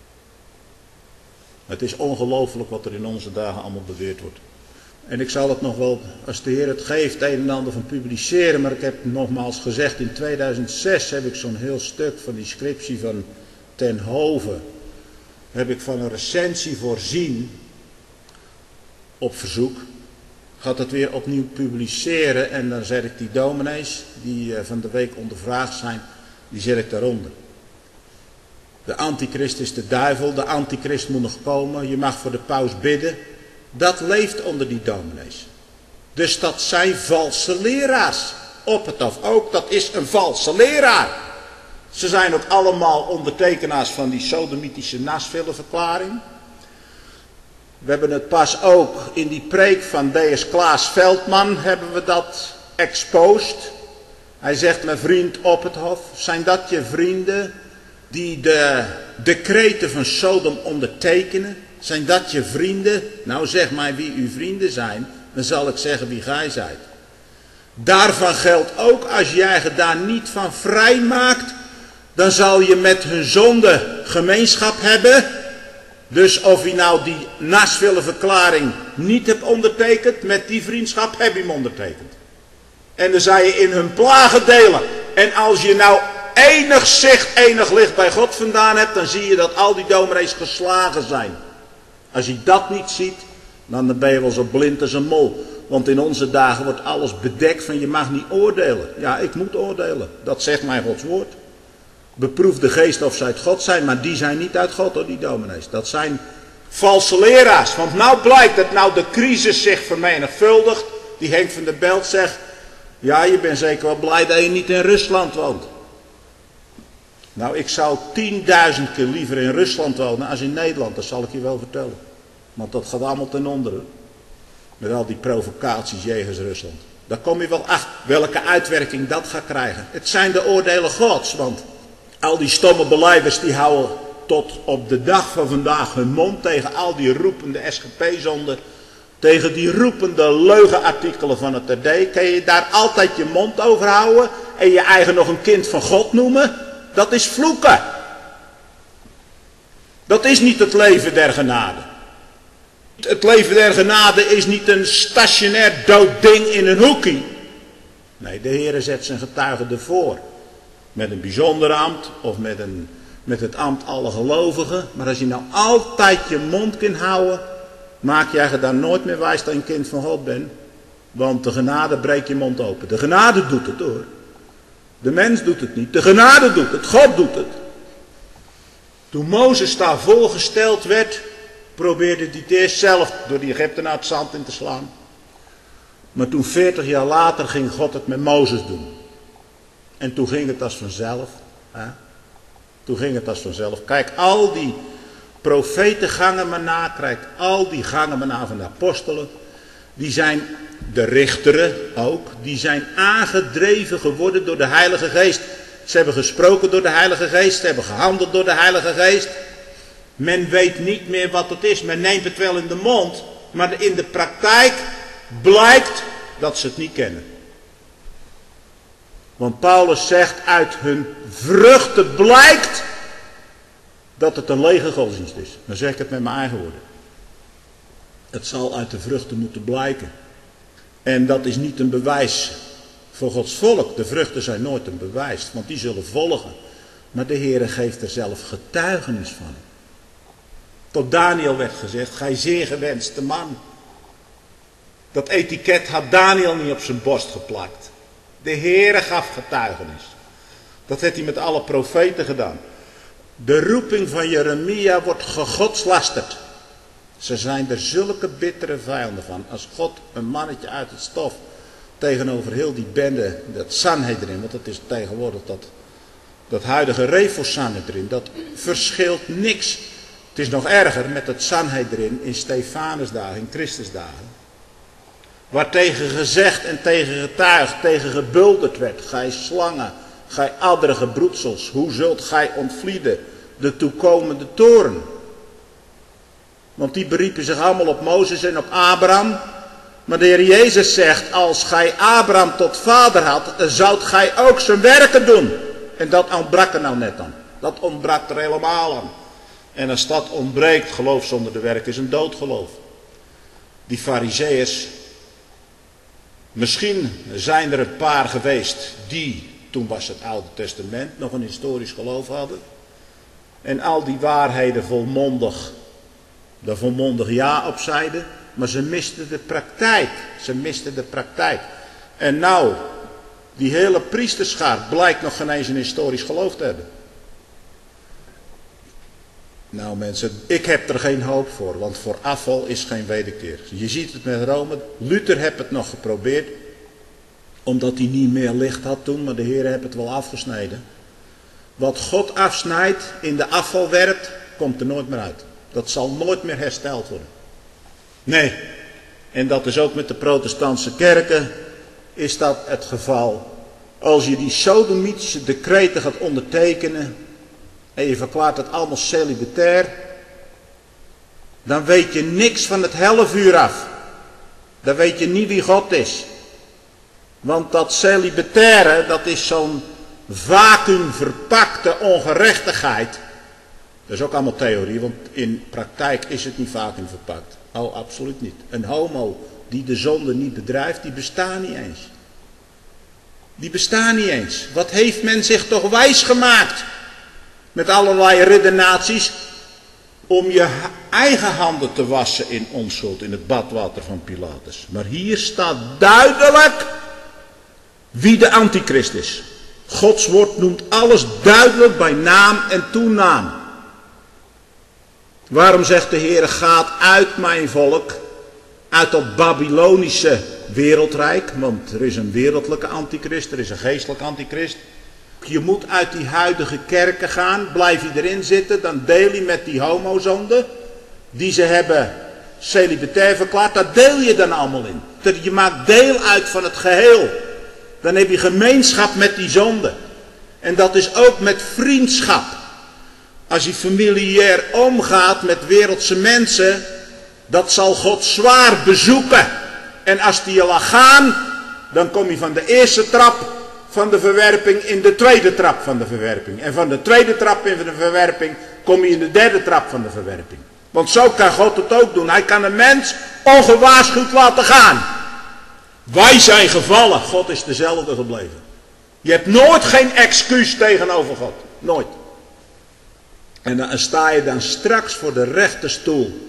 Het is ongelooflijk wat er in onze dagen allemaal beweerd wordt. En ik zal het nog wel, als de Heer het geeft, een en ander van publiceren. Maar ik heb nogmaals gezegd, in tweeduizend zes heb ik zo'n heel stuk van die scriptie van Ten Hove. Heb ik van een recensie voorzien. Op verzoek. Ik ga het weer opnieuw publiceren. En dan zet ik die dominees, die van de week ondervraagd zijn, die zet ik daaronder. De antichrist is de duivel. De antichrist moet nog komen. Je mag voor de paus bidden. Dat leeft onder die dominees. Dus dat zijn valse leraars. Op het af ook, dat is een valse leraar. Ze zijn ook allemaal ondertekenaars van die sodomitische Nasville-verklaring. We hebben het pas ook in die preek van D S Klaas Veldman hebben we dat exposed. Hij zegt, mijn vriend op het hof, zijn dat je vrienden die de decreten van Sodom ondertekenen? Zijn dat je vrienden? Nou zeg maar wie uw vrienden zijn, dan zal ik zeggen wie gij zijt. Daarvan geldt ook, als jij je daar niet van vrij maakt, dan zal je met hun zonde gemeenschap hebben. Dus of je nou die Nasville-verklaring niet hebt ondertekend, met die vriendschap heb je hem ondertekend. En dan zal je in hun plagen delen. En als je nou enig zicht, enig licht bij God vandaan hebt, dan zie je dat al die dominees geslagen zijn. Als je dat niet ziet, dan ben je wel zo blind als een mol. Want in onze dagen wordt alles bedekt van je mag niet oordelen. Ja, ik moet oordelen. Dat zegt mijn Gods woord. Beproef de geest of ze uit God zijn, maar die zijn niet uit God hoor, die dominees. Dat zijn valse leraars. Want nou blijkt dat nou de crisis zich vermenigvuldigt. Die Henk van der Belt zegt, ja je bent zeker wel blij dat je niet in Rusland woont. Nou, ik zou tienduizend keer liever in Rusland wonen als in Nederland, dat zal ik je wel vertellen. Want dat gaat allemaal ten onder. Met al die provocaties jegens Rusland. Daar kom je wel achter welke uitwerking dat gaat krijgen. Het zijn de oordelen Gods, want al die stomme believers die houden tot op de dag van vandaag hun mond tegen al die roepende S G P-zonden. Tegen die roepende leugenartikelen van het R D. Kan je daar altijd je mond over houden en je eigen nog een kind van God noemen? Dat is vloeken. Dat is niet het leven der genade. Het leven der genade is niet een stationair dood ding in een hoekie. Nee, de Heer zet zijn getuigen ervoor. Met een bijzonder ambt of met, een, met het ambt alle gelovigen. Maar als je nou altijd je mond kunt houden, maak je je daar nooit meer wijs dat je een kind van God bent. Want de genade breekt je mond open. De genade doet het hoor. De mens doet het niet. De genade doet het. God doet het. Toen Mozes daar voorgesteld werd, probeerde hij het eerst zelf door die Egyptenaren het zand in te slaan. Maar toen veertig jaar later ging God het met Mozes doen. En toen ging het als vanzelf. Hè? Toen ging het als vanzelf. Kijk, al die profeten gangen maar na. Kijk, al die gangen maar na van de apostelen. Die zijn, de richteren ook, die zijn aangedreven geworden door de Heilige Geest. Ze hebben gesproken door de Heilige Geest. Ze hebben gehandeld door de Heilige Geest. Men weet niet meer wat het is. Men neemt het wel in de mond. Maar in de praktijk blijkt dat ze het niet kennen. Want Paulus zegt, uit hun vruchten blijkt dat het een lege godsdienst is. Dan zeg ik het met mijn eigen woorden. Het zal uit de vruchten moeten blijken. En dat is niet een bewijs voor Gods volk. De vruchten zijn nooit een bewijs, want die zullen volgen. Maar de Heere geeft er zelf getuigenis van. Tot Daniel werd gezegd, gij zeer gewenste man. Dat etiket had Daniel niet op zijn borst geplakt. De Heere gaf getuigenis. Dat heeft hij met alle profeten gedaan. De roeping van Jeremia wordt gegodslasterd. Ze zijn er zulke bittere vijanden van. Als God een mannetje uit het stof tegenover heel die bende, dat Sanhedrin, want dat is tegenwoordig dat, dat huidige Refos Sanhedrin, dat verschilt niks. Het is nog erger met het Sanhedrin in Stefanusdagen, in Christusdagen. Waar tegen gezegd en tegen getuigd, tegen gebulderd werd. Gij slangen, gij adderige broedsels, hoe zult gij ontvlieden de toekomende toren? Want die beriepen zich allemaal op Mozes en op Abraham. Maar de Heer Jezus zegt, als gij Abraham tot vader had, zoudt gij ook zijn werken doen. En dat ontbrak er nou net aan. Dat ontbrak er helemaal aan. En als dat ontbreekt, geloof zonder de werk is een doodgeloof. Die Farizeeërs, misschien zijn er een paar geweest die, toen was het Oude Testament, nog een historisch geloof hadden. En al die waarheden volmondig, daar volmondig ja op zeiden. Maar ze misten de praktijk. Ze misten de praktijk. En nou, die hele priesterschaar blijkt nog geen eens een historisch geloof te hebben. Nou mensen, ik heb er geen hoop voor, want voor afval is geen wederkeer. Je ziet het met Rome, Luther heeft het nog geprobeerd, omdat hij niet meer licht had toen, maar de Heer heeft het wel afgesneden. Wat God afsnijdt, in de afval werpt, komt er nooit meer uit. Dat zal nooit meer hersteld worden. Nee, en dat is ook met de protestantse kerken, is dat het geval. Als je die sodomitische decreten gaat ondertekenen en je verklaart het allemaal celibatair, dan weet je niks van het hellevuur af. Dan weet je niet wie God is. Want dat celibataire, dat is zo'n vacuüm verpakte ongerechtigheid. Dat is ook allemaal theorie, want in praktijk is het niet vacuüm verpakt. Oh, absoluut niet. Een homo die de zonde niet bedrijft, die bestaat niet eens. Die bestaan niet eens. Wat heeft men zich toch wijs gemaakt? Met allerlei redenaties. Om je eigen handen te wassen in onschuld. In het badwater van Pilatus. Maar hier staat duidelijk wie de antichrist is. Gods woord noemt alles duidelijk bij naam en toenaam. Waarom zegt de Heer, gaat uit mijn volk. Uit dat Babylonische wereldrijk, want er is een wereldlijke antichrist, er is een geestelijke antichrist. Je moet uit die huidige kerken gaan. Blijf je erin zitten, dan deel je met die homozonde. Die ze hebben celibatair verklaard. Dat deel je dan allemaal in. Je maakt deel uit van het geheel. Dan heb je gemeenschap met die zonde. En dat is ook met vriendschap. Als je familiair omgaat met wereldse mensen, dat zal God zwaar bezoeken. En als die je laat gaan, dan kom je van de eerste trap van de verwerping in de tweede trap van de verwerping. En van de tweede trap in de verwerping kom je in de derde trap van de verwerping. Want zo kan God het ook doen. Hij kan een mens ongewaarschuwd laten gaan. Wij zijn gevallen. God is dezelfde gebleven. Je hebt nooit geen excuus tegenover God. Nooit. En dan sta je dan straks voor de rechterstoel.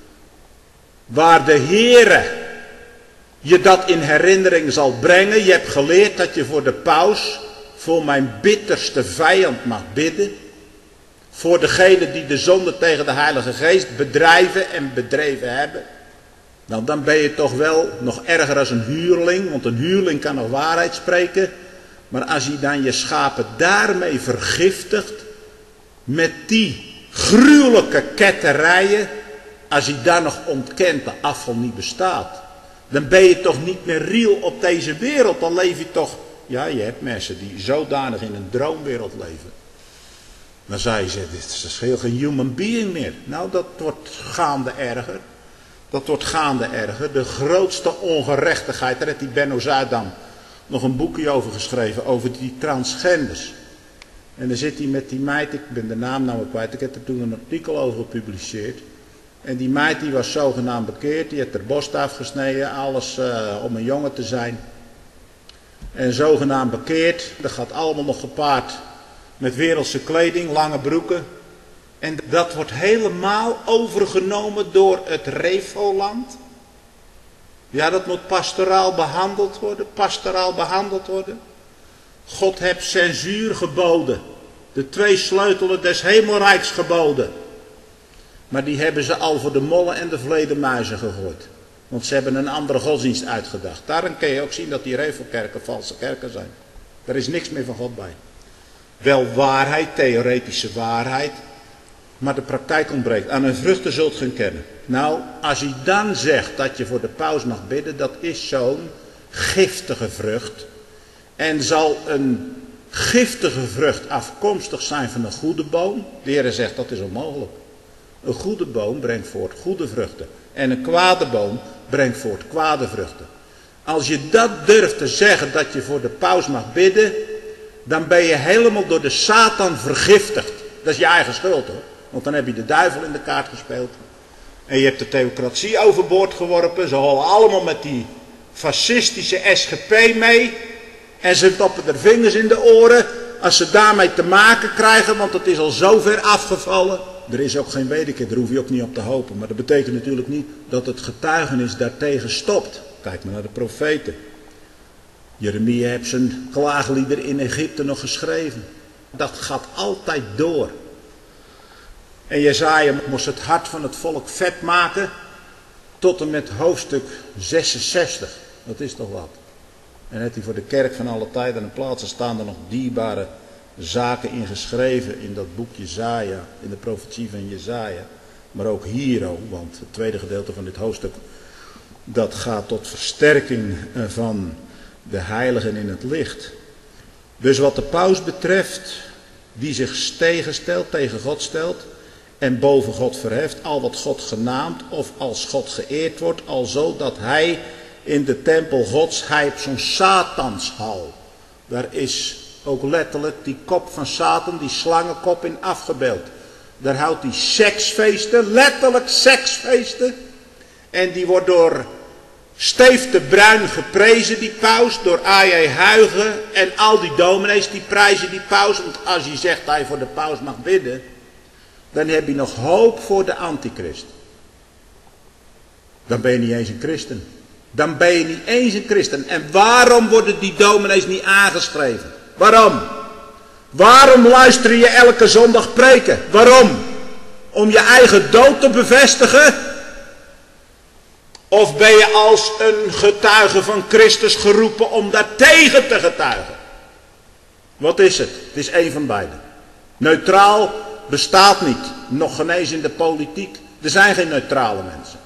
Waar de Heere je dat in herinnering zal brengen. Je hebt geleerd dat je voor de paus, voor mijn bitterste vijand mag bidden. Voor degene die de zonde tegen de Heilige Geest bedrijven en bedreven hebben. Nou, dan ben je toch wel nog erger als een huurling. Want een huurling kan nog waarheid spreken. Maar als je dan je schapen daarmee vergiftigt. Met die gruwelijke ketterijen. Als je dan nog ontkent, de afval niet bestaat. Dan ben je toch niet meer real op deze wereld. Dan leef je toch. Ja, je hebt mensen die zodanig in een droomwereld leven. Dan zou je zeggen, dit is heel geen human being meer. Nou, dat wordt gaande erger. Dat wordt gaande erger. De grootste ongerechtigheid. Daar heeft die Benno Zuidam nog een boekje over geschreven. Over die transgenders. En dan zit hij met die meid. Ik ben de naam nou kwijt. Ik heb er toen een artikel over gepubliceerd. En die meid die was zogenaamd bekeerd. Die heeft haar borst afgesneden. Alles uh, om een jongen te zijn. En zogenaamd bekeerd. Dat gaat allemaal nog gepaard met wereldse kleding. Lange broeken. En dat wordt helemaal overgenomen door het Refoland. Ja, dat moet pastoraal behandeld worden. Pastoraal behandeld worden. God heeft censuur geboden. De twee sleutelen des hemelrijks geboden. Maar die hebben ze al voor de mollen en de vleermuizen gegooid. Want ze hebben een andere godsdienst uitgedacht. Daarom kun je ook zien dat die Refelkerken valse kerken zijn. Er is niks meer van God bij. Wel waarheid, theoretische waarheid. Maar de praktijk ontbreekt. Aan hun vruchten zult ge kennen. Nou, als hij dan zegt dat je voor de paus mag bidden. Dat is zo'n giftige vrucht. En zal een giftige vrucht afkomstig zijn van een goede boom. De Heer zegt dat is onmogelijk. Een goede boom brengt voort goede vruchten. En een kwade boom brengt voort kwade vruchten. Als je dat durft te zeggen dat je voor de paus mag bidden. Dan ben je helemaal door de Satan vergiftigd. Dat is je eigen schuld hoor. Want dan heb je de duivel in de kaart gespeeld. En je hebt de theocratie overboord geworpen. Ze holen allemaal met die fascistische S G P mee. En ze toppen er vingers in de oren. Als ze daarmee te maken krijgen. Want het is al zo ver afgevallen. Er is ook geen wederkeer. Daar hoef je ook niet op te hopen. Maar dat betekent natuurlijk niet dat het getuigenis daartegen stopt. Kijk maar naar de profeten. Jeremia heeft zijn klaaglieder in Egypte nog geschreven. Dat gaat altijd door. En Jesaja moest het hart van het volk vet maken. Tot en met hoofdstuk zesenzestig. Dat is toch wat. En heeft hij voor de kerk van alle tijden en plaatsen staan er nog dierbare zaken in geschreven. In dat boek Jesaja. In de profetie van Jesaja. Maar ook hier ook. Want het tweede gedeelte van dit hoofdstuk. Dat gaat tot versterking van de heiligen in het licht. Dus wat de paus betreft. Die zich tegenstelt, tegen God stelt. En boven God verheft. Al wat God genaamd of als God geëerd wordt. Alzo dat hij in de tempel Gods. Hij heeft zo'n Satanshal. Daar is ook letterlijk die kop van Satan. Die slangenkop in afgebeeld. Daar houdt hij seksfeesten. Letterlijk seksfeesten. En die wordt door Steef de Bruin geprezen, die paus, door A J Huygen en al die dominees die prijzen die paus. Want als je zegt dat je voor de paus mag bidden, dan heb je nog hoop voor de antichrist. Dan ben je niet eens een christen. Dan ben je niet eens een christen. En waarom worden die dominees niet aangeschreven? Waarom? Waarom luister je elke zondag preken? Waarom? Om je eigen dood te bevestigen? Of ben je als een getuige van Christus geroepen om daartegen te getuigen? Wat is het? Het is één van beiden. Neutraal bestaat niet. Nog geen eens in de politiek. Er zijn geen neutrale mensen.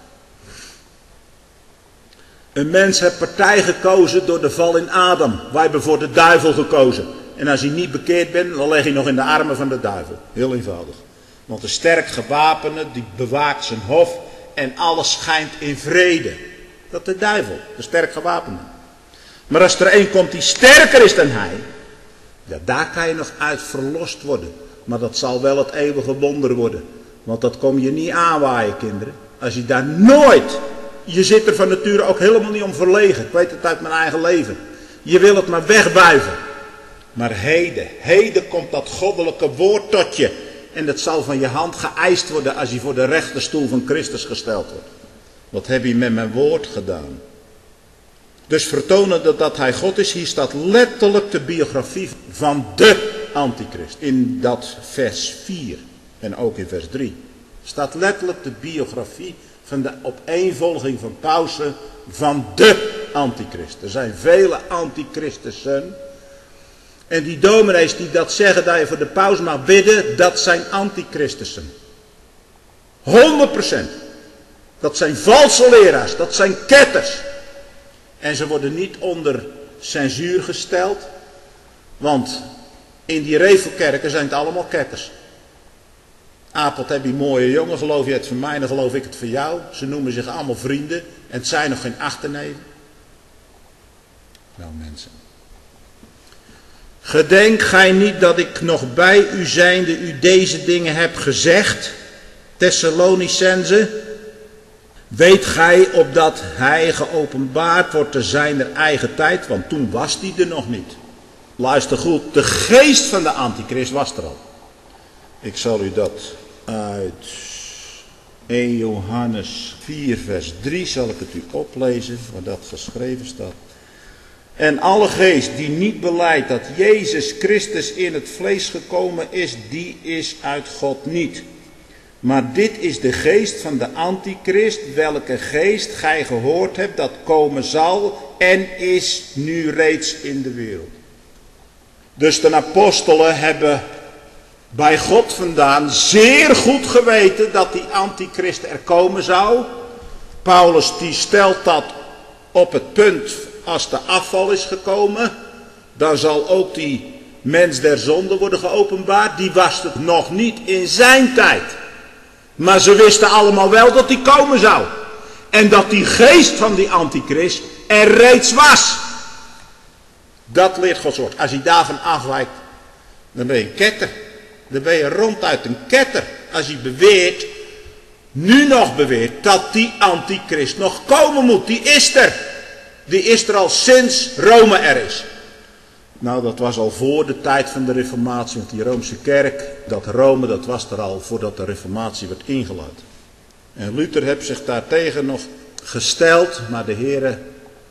Een mens heeft partij gekozen door de val in Adam. Wij hebben voor de duivel gekozen. En als hij niet bekeerd bent, dan leg je nog in de armen van de duivel. Heel eenvoudig. Want de sterk gewapende, die bewaakt zijn hof. En alles schijnt in vrede. Dat is de duivel, de sterk gewapende. Maar als er een komt die sterker is dan hij. Ja, daar kan je nog uit verlost worden. Maar dat zal wel het eeuwige wonder worden. Want dat kom je niet aanwaaien, kinderen. Als je daar nooit... Je zit er van nature ook helemaal niet om verlegen. Ik weet het uit mijn eigen leven. Je wil het maar wegbuiven. Maar heden, heden komt dat goddelijke woord tot je. En dat zal van je hand geëist worden als je voor de rechterstoel van Christus gesteld wordt. Wat heb je met mijn woord gedaan? Dus vertonen dat, dat hij God is. Hier staat letterlijk de biografie van de antichrist. In dat vers vier en ook in vers drie. Staat letterlijk de biografie van de opeenvolging van pausen van de antichrist. Er zijn vele antichristussen. En die dominees die dat zeggen dat je voor de paus mag bidden, dat zijn antichristussen. honderd procent. Dat zijn valse leraars, dat zijn ketters. En ze worden niet onder censuur gesteld. Want in die revelkerken zijn het allemaal ketters. Apelt heb je mooie jongen, geloof je het van mij, dan geloof ik het van jou. Ze noemen zich allemaal vrienden en het zijn nog geen achterneven. Nou mensen. Gedenk gij niet dat ik nog bij u zijnde u deze dingen heb gezegd, Thessalonicenzen? Weet gij opdat hij geopenbaard wordt te zijner eigen tijd, want toen was die er nog niet. Luister goed, de geest van de antichrist was er al. Ik zal u dat uit eerste Johannes vier vers drie, zal ik het u oplezen, waar dat geschreven staat. En alle geest die niet belijdt dat Jezus Christus in het vlees gekomen is, die is uit God niet. Maar dit is de geest van de antichrist, welke geest gij gehoord hebt dat komen zal en is nu reeds in de wereld. Dus de apostelen hebben bij God vandaan zeer goed geweten dat die antichrist er komen zou. Paulus die stelt dat op het punt, als de afval is gekomen, dan zal ook die mens der zonde worden geopenbaard. Die was het nog niet in zijn tijd. Maar ze wisten allemaal wel dat die komen zou. En dat die geest van die antichrist er reeds was. Dat leert Gods woord. Als hij daarvan afwijkt, dan ben je een ketter. Dan ben je ronduit een ketter. Als hij beweert, nu nog beweert, dat die antichrist nog komen moet. Die is er. Die is er al sinds Rome er is. Nou, dat was al voor de tijd van de reformatie. Want die Roomse kerk, dat Rome, dat was er al voordat de reformatie werd ingeluid. En Luther heeft zich daartegen nog gesteld. Maar de heren,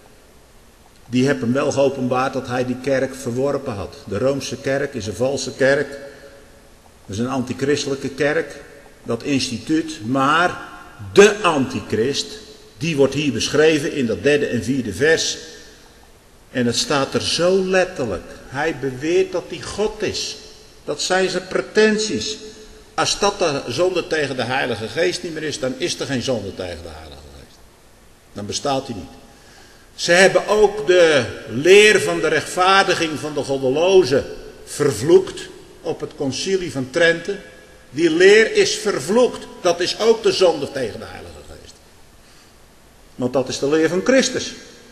die hebben hem wel geopenbaard dat hij die kerk verworpen had. De Roomse kerk is een valse kerk. Dat is een antichristelijke kerk. Dat instituut. Maar de antichrist, die wordt hier beschreven in dat derde en vierde vers. En het staat er zo letterlijk. Hij beweert dat hij God is. Dat zijn zijn pretenties. Als dat de zonde tegen de Heilige Geest niet meer is, dan is er geen zonde tegen de Heilige Geest. Dan bestaat hij niet. Ze hebben ook de leer van de rechtvaardiging van de goddelozen vervloekt op het concilie van Trente. Die leer is vervloekt. Dat is ook de zonde tegen de Heilige Geest. Want dat is de leer van Christus.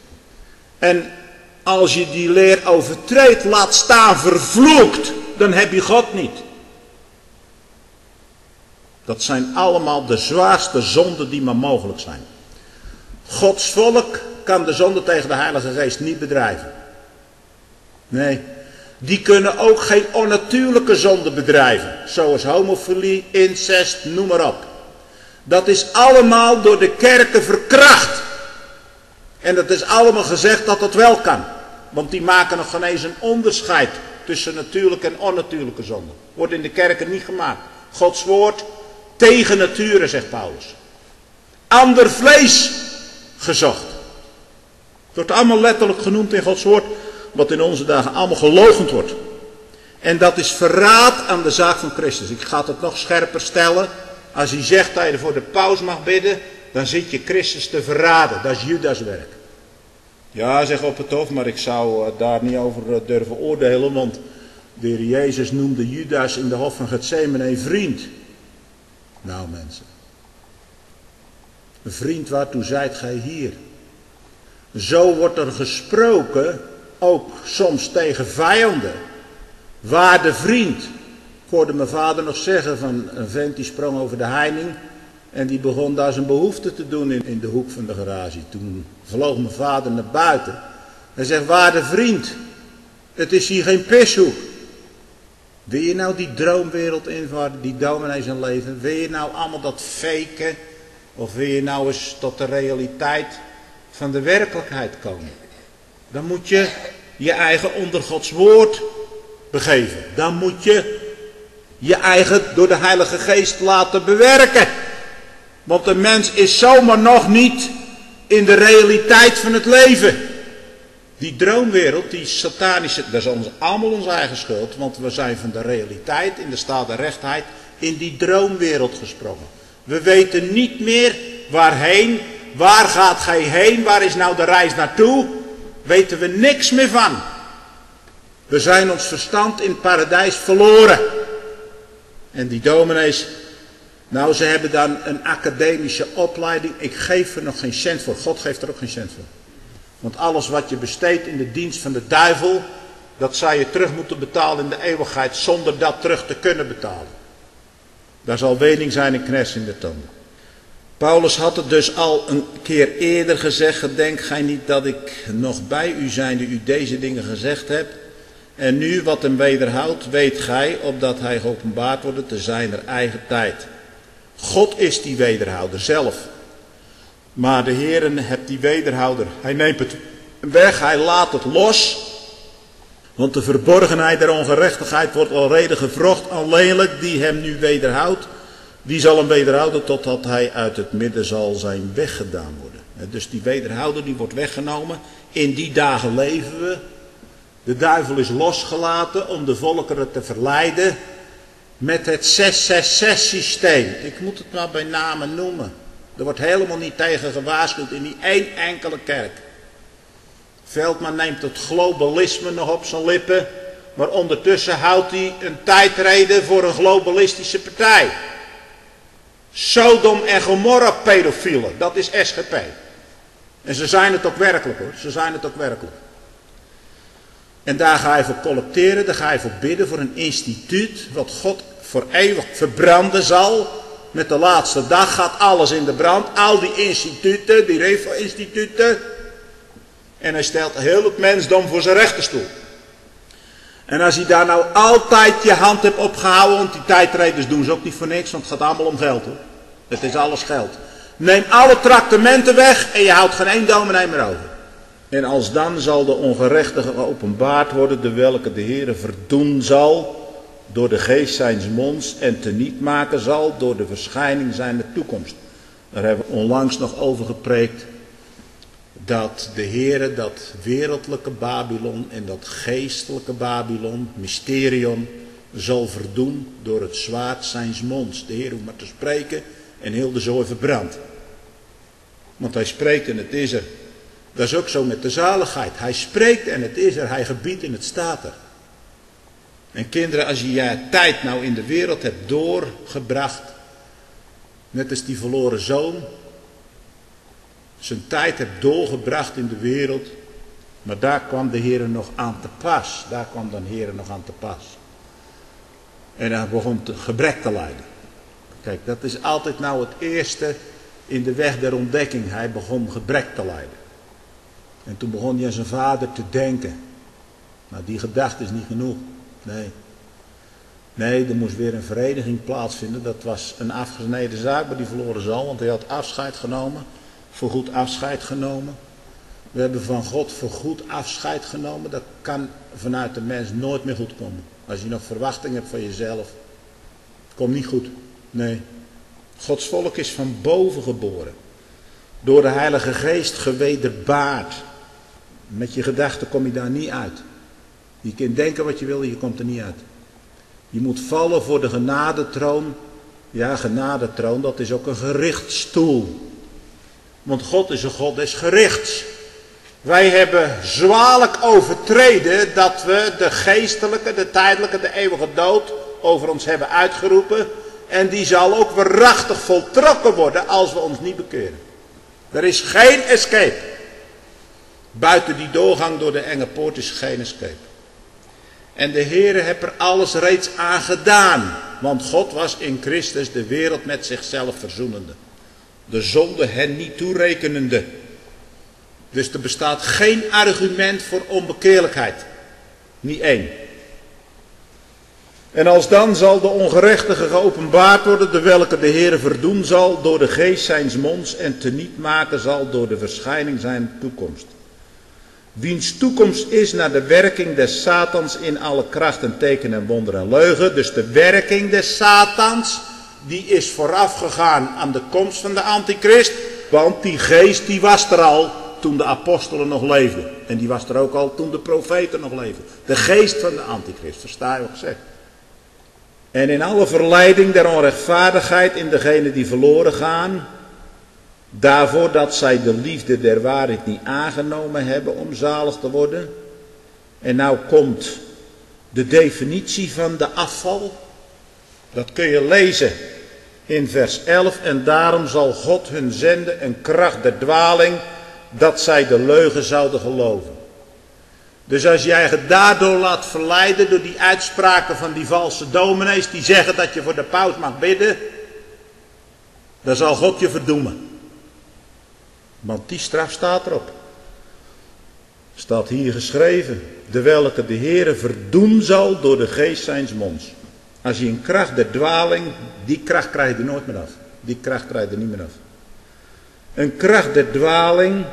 En als je die leer overtreedt, laat staan vervloekt, dan heb je God niet. Dat zijn allemaal de zwaarste zonden die maar mogelijk zijn. Gods volk kan de zonde tegen de Heilige Geest niet bedrijven. Nee, die kunnen ook geen onnatuurlijke zonde bedrijven. Zoals homofilie, incest, noem maar op. Dat is allemaal door de kerken verkracht. En het is allemaal gezegd dat dat wel kan. Want die maken nog geen eens een onderscheid tussen natuurlijke en onnatuurlijke zonde. Wordt in de kerken niet gemaakt. Gods woord tegen nature, zegt Paulus. Ander vlees gezocht. Het wordt allemaal letterlijk genoemd in Gods woord. Wat in onze dagen allemaal geloochend wordt. En dat is verraad aan de zaak van Christus. Ik ga het nog scherper stellen. Als hij zegt dat je voor de paus mag bidden, dan zit je Christus te verraden. Dat is Judas werk. Ja, zeg op het hof, maar ik zou daar niet over durven oordelen, want de Heer Jezus noemde Judas in de hof van Getsemane een vriend. Nou mensen, een vriend, waartoe zijt gij hier? Zo wordt er gesproken, ook soms tegen vijanden. Waarde vriend. Ik hoorde mijn vader nog zeggen van een vent die sprong over de heining en die begon daar zijn behoefte te doen in, in de hoek van de garage. Toen vloog mijn vader naar buiten. Hij zegt, waarde vriend, het is hier geen pishoek. Wil je nou die droomwereld invaren, die dominee zijn leven? Wil je nou allemaal dat faken? Of wil je nou eens tot de realiteit van de werkelijkheid komen? Dan moet je je eigen onder Gods woord begeven. Dan moet je je eigen door de Heilige Geest laten bewerken. Want de mens is zomaar nog niet in de realiteit van het leven. Die droomwereld, die satanische, dat is ons, allemaal onze eigen schuld. Want we zijn van de realiteit, in de staat der rechtheid, in die droomwereld gesprongen. We weten niet meer waarheen, waar gaat gij heen, waar is nou de reis naartoe. Weten we niks meer van. We zijn ons verstand in het paradijs verloren. En die dominees, nou ze hebben dan een academische opleiding. Ik geef er nog geen cent voor. God geeft er ook geen cent voor. Want alles wat je besteedt in de dienst van de duivel, dat zou je terug moeten betalen in de eeuwigheid zonder dat terug te kunnen betalen. Daar zal wening zijn en kners in de tanden. Paulus had het dus al een keer eerder gezegd. Gedenk gij niet dat ik nog bij u zijnde u deze dingen gezegd heb. En nu wat hem wederhoudt, weet gij, opdat hij geopenbaard wordt te zijner eigen tijd. God is die wederhouder zelf. Maar de Heere hebt die wederhouder. Hij neemt het weg, hij laat het los. Want de verborgenheid der ongerechtigheid wordt alrede gevrocht. Alleenlijk die hem nu wederhoudt. Wie zal hem wederhouden totdat hij uit het midden zal zijn weggedaan worden. Dus die wederhouder die wordt weggenomen. In die dagen leven we. De duivel is losgelaten om de volkeren te verleiden. Met het zes zes zes systeem. Ik moet het maar bij name noemen. Er wordt helemaal niet tegen gewaarschuwd in die één enkele kerk. Veldman neemt het globalisme nog op zijn lippen. Maar ondertussen houdt hij een tijdreden voor een globalistische partij. Sodom en Gomorra pedofielen, dat is S G P. En ze zijn het ook werkelijk hoor, ze zijn het ook werkelijk. En daar ga je voor collecteren, daar ga je voor bidden voor een instituut wat God voor eeuwig verbranden zal. Met de laatste dag gaat alles in de brand, al die instituten, die Revo-instituten. En hij stelt heel het mensdom voor zijn rechterstoel. En als je daar nou altijd je hand hebt opgehouden, want die tijdrijders doen ze ook niet voor niks, want het gaat allemaal om geld hoor. Het is alles geld. Neem alle traktementen weg en je houdt geen één dominee meer over. En als dan zal de ongerechtige geopenbaard worden, de welke de Heere verdoen zal door de geest zijns monds en teniet maken zal door de verschijning zijner toekomst. Daar hebben we onlangs nog over gepreekt. Dat de Heere dat wereldlijke Babylon en dat geestelijke Babylon, mysterion, zal verdoen door het zwaard zijns monds. De Heer hoeft maar te spreken en heel de zooi verbrandt. Want hij spreekt en het is er. Dat is ook zo met de zaligheid. Hij spreekt en het is er. Hij gebiedt en het staat er. En kinderen, als je je tijd nou in de wereld hebt doorgebracht, net als die verloren zoon, zijn tijd hebt doorgebracht in de wereld, maar daar kwam de Heer nog aan te pas. Daar kwam de Heer nog aan te pas. En hij begon te gebrek te lijden. Kijk, dat is altijd nou het eerste in de weg der ontdekking. Hij begon gebrek te lijden. En toen begon hij aan zijn vader te denken. Maar die gedachte is niet genoeg. Nee. Nee, er moest weer een vereniging plaatsvinden. Dat was een afgesneden zaak bij die verloren zoon, want hij had afscheid genomen. Voorgoed afscheid genomen. We hebben van God voorgoed afscheid genomen. Dat kan vanuit de mens nooit meer goed komen. Als je nog verwachting hebt van jezelf. Het komt niet goed. Nee. Gods volk is van boven geboren. Door de Heilige Geest gewederbaard. Met je gedachten kom je daar niet uit. Je kunt denken wat je wil, je komt er niet uit. Je moet vallen voor de genadetroon. Ja, genadetroon, dat is ook een gerichtsstoel. Want God is een God des gerichts. Wij hebben zwaarlijk overtreden dat we de geestelijke, de tijdelijke, de eeuwige dood over ons hebben uitgeroepen. En die zal ook waarachtig voltrokken worden als we ons niet bekeren. Er is geen escape. Buiten die doorgang door de enge poort is geen escape. En de Heere heeft er alles reeds aan gedaan. Want God was in Christus de wereld met zichzelf verzoenende. De zonde hen niet toerekenende. Dus er bestaat geen argument voor onbekeerlijkheid. Niet één. En alsdan zal de ongerechtige geopenbaard worden, de welke de Heere verdoen zal door de geest zijns monds en teniet maken zal door de verschijning zijn toekomst. Wiens toekomst is naar de werking des Satans in alle kracht en teken en wonder en leugen. Dus de werking des Satans, die is voorafgegaan aan de komst van de antichrist. Want die geest die was er al toen de apostelen nog leefden. En die was er ook al toen de profeten nog leefden. De geest van de antichrist, versta je wat gezegd. En in alle verleiding der onrechtvaardigheid in degenen die verloren gaan. Daarvoor dat zij de liefde der waarheid niet aangenomen hebben om zalig te worden. En nou komt de definitie van de afval. Dat kun je lezen in vers elf. En daarom zal God hun zenden een kracht der dwaling, dat zij de leugen zouden geloven. Dus als jij je daardoor laat verleiden door die uitspraken van die valse dominees die zeggen dat je voor de paus mag bidden, dan zal God je verdoemen. Want die straf staat erop. Staat hier geschreven. De welke de Heere verdoen zal door de geest zijns monds. Als je een kracht der dwaling, die kracht krijg je er nooit meer af. Die kracht krijg je er niet meer af. Een kracht der dwaling.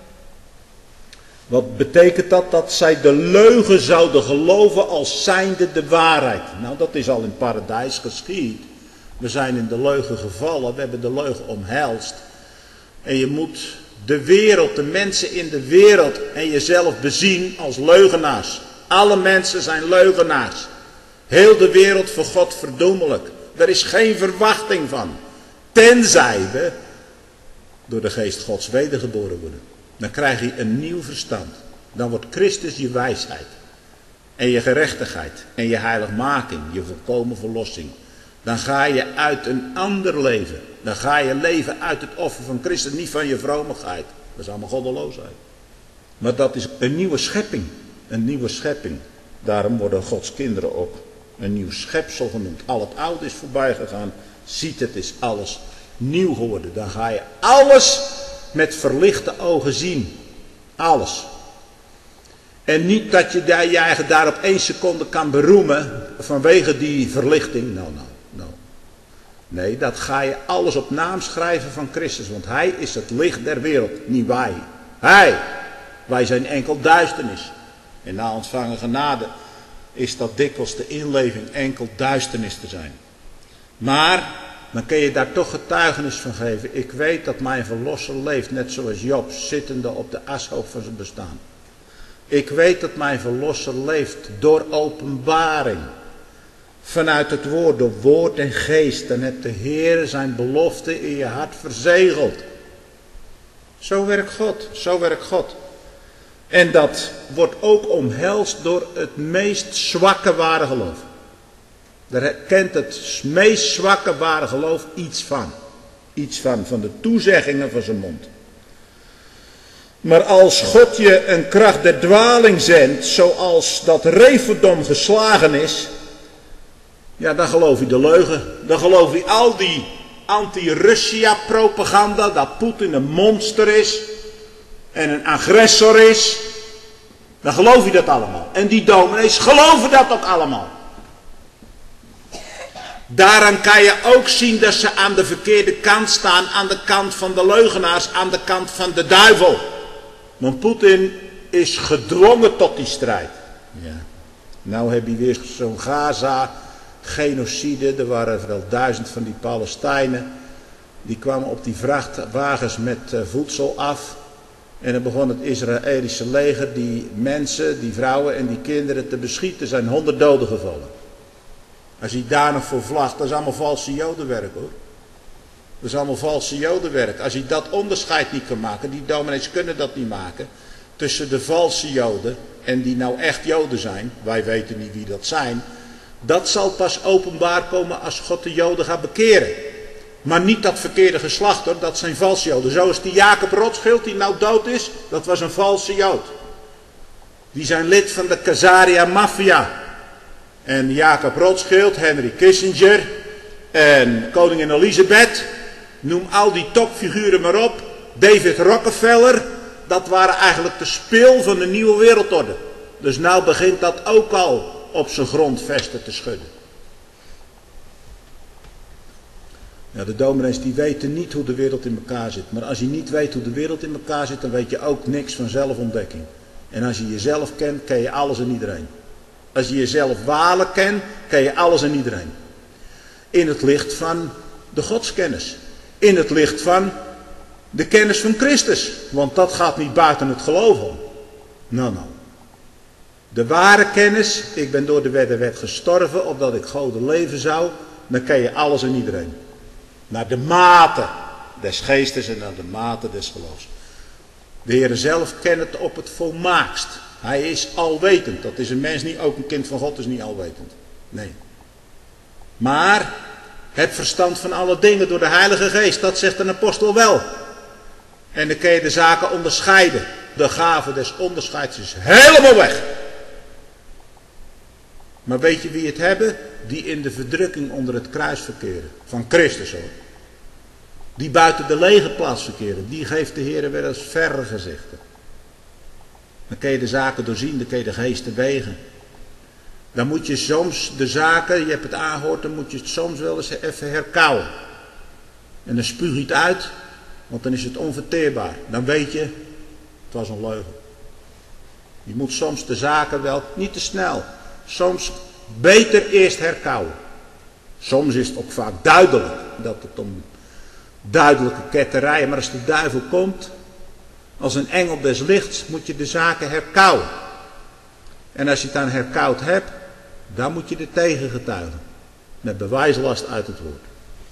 Wat betekent dat? Dat zij de leugen zouden geloven als zijnde de waarheid. Nou, dat is al in het paradijs geschied. We zijn in de leugen gevallen. We hebben de leugen omhelst. En je moet de wereld, de mensen in de wereld en jezelf bezien als leugenaars. Alle mensen zijn leugenaars. Heel de wereld voor God verdoemelijk. Er is geen verwachting van. Tenzij we door de geest Gods wedergeboren worden. Dan krijg je een nieuw verstand. Dan wordt Christus je wijsheid. En je gerechtigheid. En je heiligmaking. Je volkomen verlossing. Dan ga je uit een ander leven. Dan ga je leven uit het offer van Christus. Niet van je vromigheid. Dat is allemaal goddeloosheid. Maar dat is een nieuwe schepping. Een nieuwe schepping. Daarom worden Gods kinderen ook een nieuw schepsel genoemd. Al het oude is voorbij gegaan. Ziet, het is alles nieuw geworden. Dan ga je alles met verlichte ogen zien. Alles. En niet dat je daar, je eigen daar op één seconde kan beroemen vanwege die verlichting. Nou, nou, nou. Nee, dat ga je alles op naam schrijven van Christus. Want Hij is het licht der wereld, niet wij. Hij. Wij zijn enkel duisternis. En na ontvangen genade is dat dikwijls de inleving enkel duisternis te zijn. Maar dan kun je daar toch getuigenis van geven. Ik weet dat mijn verlosser leeft, net zoals Job, zittende op de ashoop van zijn bestaan. Ik weet dat mijn verlosser leeft door openbaring. Vanuit het woord, door woord en geest. Dan heeft de Heer zijn belofte in je hart verzegeld. Zo werkt God, zo werkt God. En dat wordt ook omhelst door het meest zwakke ware geloof. Daar kent het meest zwakke ware geloof iets van. Iets van, van de toezeggingen van zijn mond. Maar als God je een kracht der dwaling zendt, zoals dat Referdom geslagen is, ja, dan geloof je de leugen. Dan geloof je al die anti-Russia propaganda, dat Poetin een monster is en een agressor is. Dan geloof je dat allemaal. En die dominees geloven dat ook allemaal. Daaraan kan je ook zien dat ze aan de verkeerde kant staan, aan de kant van de leugenaars, aan de kant van de duivel. Want Poetin is gedwongen tot die strijd. Ja. Nou heb je weer zo'n Gaza, genocide, er waren wel duizend van die Palestijnen. Die kwamen op die vrachtwagens met uh, voedsel af. En dan begon het Israëlische leger die mensen, die vrouwen en die kinderen te beschieten. Er zijn honderd doden gevallen. Als hij daar nog voor vlagt, dat is allemaal valse jodenwerk hoor. Dat is allemaal valse jodenwerk. Als hij dat onderscheid niet kan maken, die dominees kunnen dat niet maken, tussen de valse joden en die nou echt joden zijn, wij weten niet wie dat zijn, dat zal pas openbaar komen als God de joden gaat bekeren. Maar niet dat verkeerde geslacht hoor, dat zijn valse joden. Zoals die Jacob Rothschild die nou dood is, dat was een valse jood. Die zijn lid van de Khazaria Mafia. En Jacob Rothschild, Henry Kissinger en koningin Elizabeth, noem al die topfiguren maar op, David Rockefeller, dat waren eigenlijk de spil van de nieuwe wereldorde. Dus nou begint dat ook al op zijn grondvesten te schudden. Ja, de dominees die weten niet hoe de wereld in elkaar zit. Maar als je niet weet hoe de wereld in elkaar zit, dan weet je ook niks van zelfontdekking. En als je jezelf kent, ken je alles en iedereen. Als je jezelf waarlijk kent, ken je alles en iedereen. In het licht van de godskennis. In het licht van de kennis van Christus. Want dat gaat niet buiten het geloof om. Nou, nou. De ware kennis, ik ben door de wet en wet gestorven, opdat ik God leven zou, dan ken je alles en iedereen. Naar de mate des geestes en naar de mate des geloofs. De Heer zelf kent het op het volmaakst. Hij is alwetend. Dat is een mens niet, ook een kind van God is niet alwetend. Nee. Maar het verstand van alle dingen door de Heilige Geest, dat zegt een apostel wel. En dan kun je de zaken onderscheiden. De gave des onderscheids is helemaal weg. Maar weet je wie het hebben? Die in de verdrukking onder het kruis verkeren. Van Christus hoor. Die buiten de lege plaats verkeren. Die geeft de Heer weer eens verre gezichten. Dan kun je de zaken doorzien. Dan kun je de geesten wegen. Dan moet je soms de zaken, je hebt het aangehoord, dan moet je het soms wel eens even herkauwen. En dan spuug je het uit. Want dan is het onverteerbaar. Dan weet je, het was een leugen. Je moet soms de zaken wel, niet te snel. Soms beter eerst herkauwen. Soms is het ook vaak duidelijk dat het om duidelijke ketterijen. Maar als de duivel komt, als een engel des lichts, moet je de zaken herkauwen. En als je het dan herkauwd hebt, dan moet je er tegen getuigen. Met bewijslast uit het woord.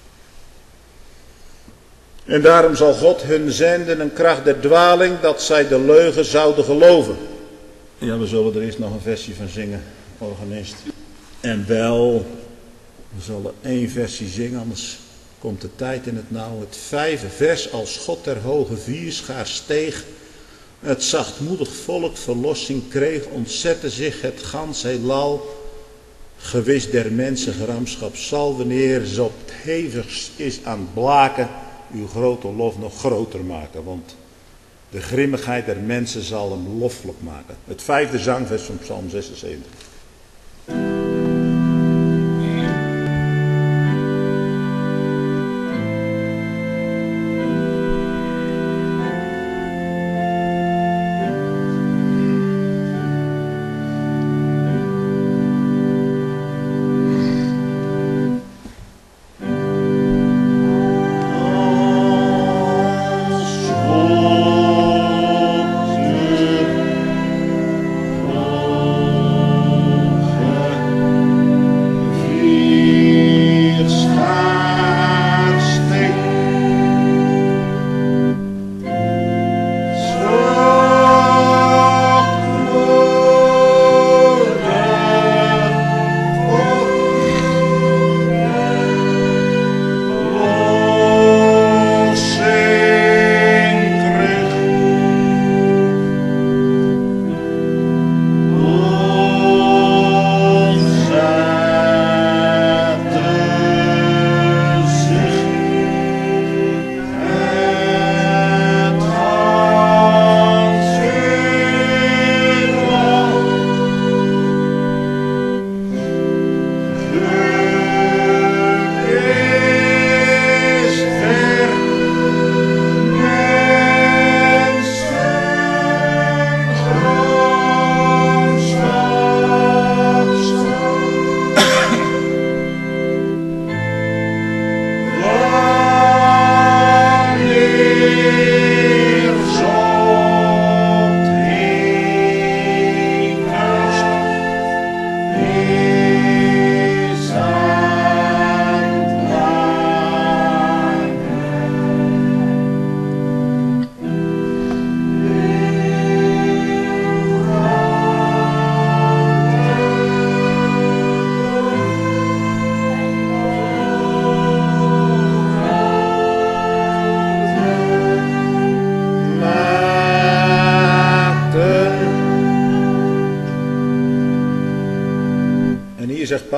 En daarom zal God hun zenden een kracht der dwaling, dat zij de leugen zouden geloven. Ja, we zullen er eerst nog een versie van zingen, organist. En wel, we zullen één versie zingen, anders komt de tijd in het nauw. Het vijfde vers, als God ter hoge vierschaar steeg, het zachtmoedig volk verlossing kreeg, ontzette zich het gans heelal. Gewis der mensen gramschap zal, wanneer ze op het hevigst is aan het blaken, uw grote lof nog groter maken. Want de grimmigheid der mensen zal hem loffelijk maken. Het vijfde zangvers van Psalm zesenzeventig.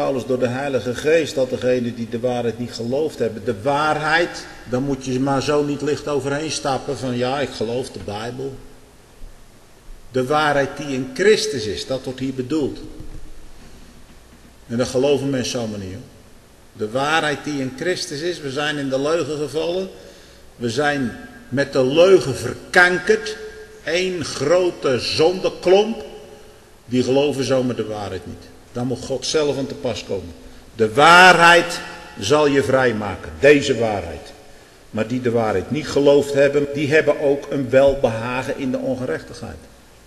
Paulus door de Heilige Geest dat degenen die de waarheid niet geloofd hebben, de waarheid, dan moet je maar zo niet licht overheen stappen van ja, ik geloof de Bijbel. De waarheid die in Christus is, dat wordt hier bedoeld. En dat geloven mensen allemaal niet. Hoor. De waarheid die in Christus is, we zijn in de leugen gevallen. We zijn met de leugen verkankerd. Eén grote zondeklomp. Die geloven zomaar de waarheid niet. Dan moet God zelf aan te pas komen. De waarheid zal je vrijmaken. Deze waarheid. Maar die de waarheid niet geloofd hebben, die hebben ook een welbehagen in de ongerechtigheid.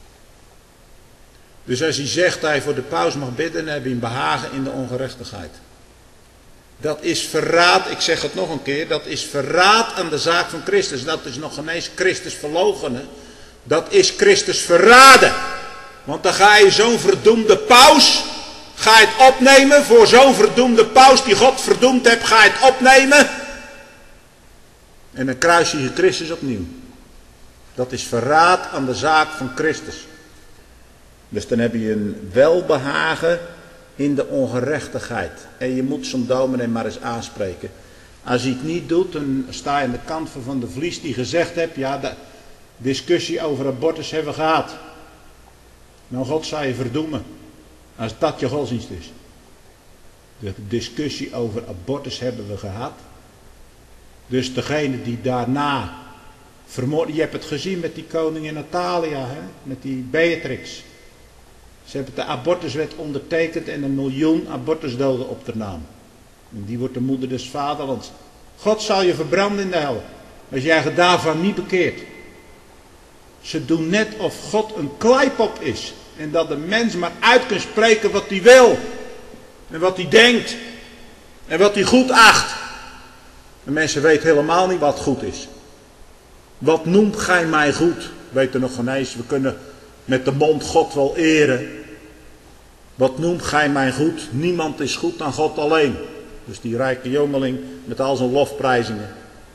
Dus als hij zegt dat hij voor de paus mag bidden, dan heb je een behagen in de ongerechtigheid. Dat is verraad, ik zeg het nog een keer, dat is verraad aan de zaak van Christus. Dat is nog ineens Christus verloochenen. Dat is Christus verraden. Want dan ga je zo'n verdoemde paus, ga je het opnemen voor zo'n verdoemde paus die God verdoemd hebt, ga je het opnemen. En dan kruis je Christus opnieuw. Dat is verraad aan de zaak van Christus. Dus dan heb je een welbehagen in de ongerechtigheid. En je moet zo'n dominee maar eens aanspreken. Als hij het niet doet, dan sta je aan de kant van Van der Vlies die gezegd heeft, ja, de discussie over abortus hebben we gehad. Nou, God zou je verdoemen. Als dat je godsdienst is. De discussie over abortus hebben we gehad. Dus degene die daarna vermoord. Je hebt het gezien met die koningin Natalia, hè? Met die Beatrix. Ze hebben de abortuswet ondertekend en een miljoen abortusdoden op de naam. En die wordt de moeder des vaderlands. God zal je verbranden in de hel. Als jij je daarvan niet bekeert. Ze doen net of God een kleipop is. En dat de mens maar uit kan spreken wat hij wil. En wat hij denkt. En wat hij goed acht. De mensen weten helemaal niet wat goed is. Wat noemt gij mij goed? Weet er nog geen eens. We kunnen met de mond God wel eren. Wat noemt gij mij goed? Niemand is goed dan God alleen. Dus die rijke jongeling met al zijn lofprijzingen.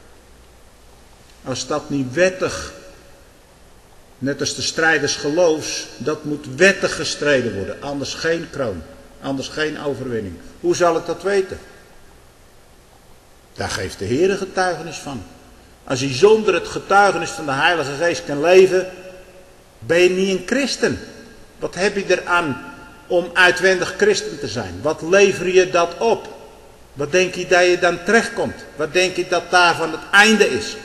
Als dat niet wettig, net als de strijders geloofs, dat moet wettig gestreden worden. Anders geen kroon. Anders geen overwinning. Hoe zal ik dat weten? Daar geeft de Heer getuigenis van. Als je zonder het getuigenis van de Heilige Geest kan leven, ben je niet een christen. Wat heb je eraan om uitwendig christen te zijn? Wat lever je dat op? Wat denk je dat je dan terechtkomt? Wat denk je dat daarvan het einde is?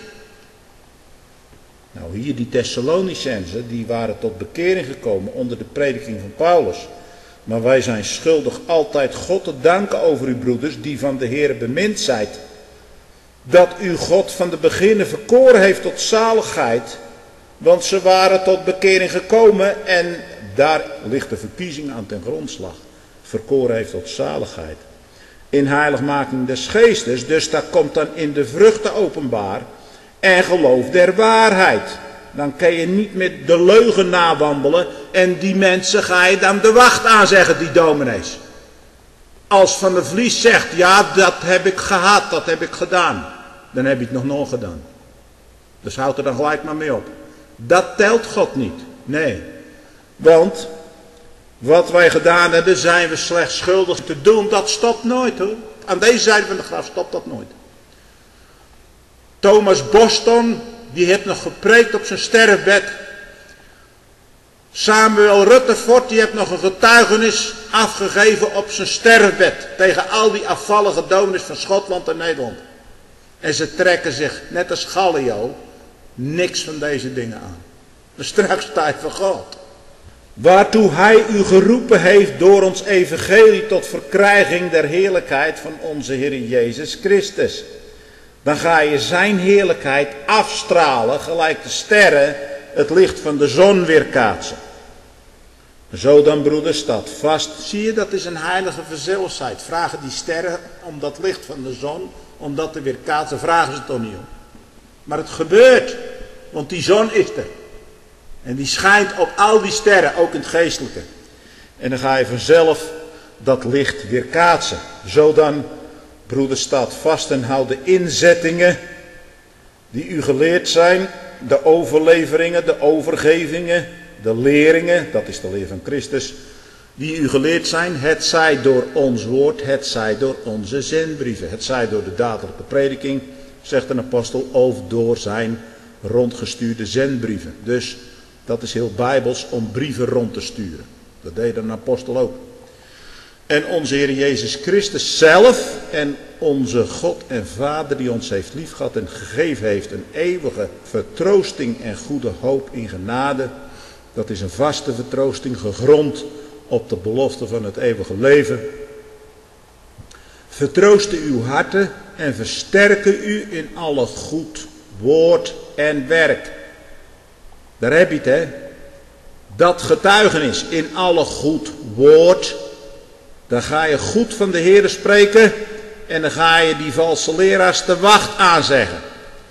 Nou, hier die Thessalonicenzen, die waren tot bekering gekomen onder de prediking van Paulus. Maar wij zijn schuldig altijd God te danken over uw broeders, die van de Heer bemind zijt. Dat u God van de beginnen verkoren heeft tot zaligheid. Want ze waren tot bekering gekomen en daar ligt de verkiezing aan ten grondslag. Verkoren heeft tot zaligheid. In heiligmaking des geestes, dus dat komt dan in de vruchten openbaar. En geloof der waarheid. Dan kan je niet met de leugen nawandelen. En die mensen ga je dan de wacht aanzeggen, die dominees. Als Van der Vlies zegt, ja, dat heb ik gehad, dat heb ik gedaan. Dan heb je het nog nooit gedaan. Dus houd er dan gelijk maar mee op. Dat telt God niet. Nee. Want wat wij gedaan hebben, zijn we slechts schuldig te doen. Dat stopt nooit hoor. Aan deze zijde van de graf stopt dat nooit. Thomas Boston, die heeft nog gepreekt op zijn sterfbed. Samuel Rutherford, die heeft nog een getuigenis afgegeven op zijn sterfbed. Tegen al die afvallige dominees van Schotland en Nederland. En ze trekken zich, net als Gallio, niks van deze dingen aan. Dus straks tijd voor God. Waartoe hij u geroepen heeft door ons evangelie tot verkrijging der heerlijkheid van onze Heer Jezus Christus. Dan ga je zijn heerlijkheid afstralen, gelijk de sterren het licht van de zon weerkaatsen. Zo dan, broeders, staat vast. Zie je, dat is een heilige verzelfsheid. Vragen die sterren om dat licht van de zon, om dat te weerkaatsen, vragen ze toch niet om. Maar het gebeurt, want die zon is er. En die schijnt op al die sterren, ook in het geestelijke. En dan ga je vanzelf dat licht weerkaatsen. Zo dan, broeders, staat vast en houd de inzettingen die u geleerd zijn, de overleveringen, de overgevingen, de leringen, dat is de leer van Christus, die u geleerd zijn, het zij door ons woord, het zij door onze zendbrieven, het zij door de dadelijke prediking, zegt een apostel, of door zijn rondgestuurde zendbrieven. Dus dat is heel bijbels om brieven rond te sturen. Dat deed een apostel ook. En onze Heer Jezus Christus zelf en onze God en Vader die ons heeft liefgehad en gegeven heeft een eeuwige vertroosting en goede hoop in genade. Dat is een vaste vertroosting gegrond op de belofte van het eeuwige leven. Vertroosten uw harten en versterken u in alle goed woord en werk. Daar heb je het, hè. Dat getuigenis in alle goed woord. Dan ga je goed van de Heer spreken en dan ga je die valse leraars de wacht aanzeggen.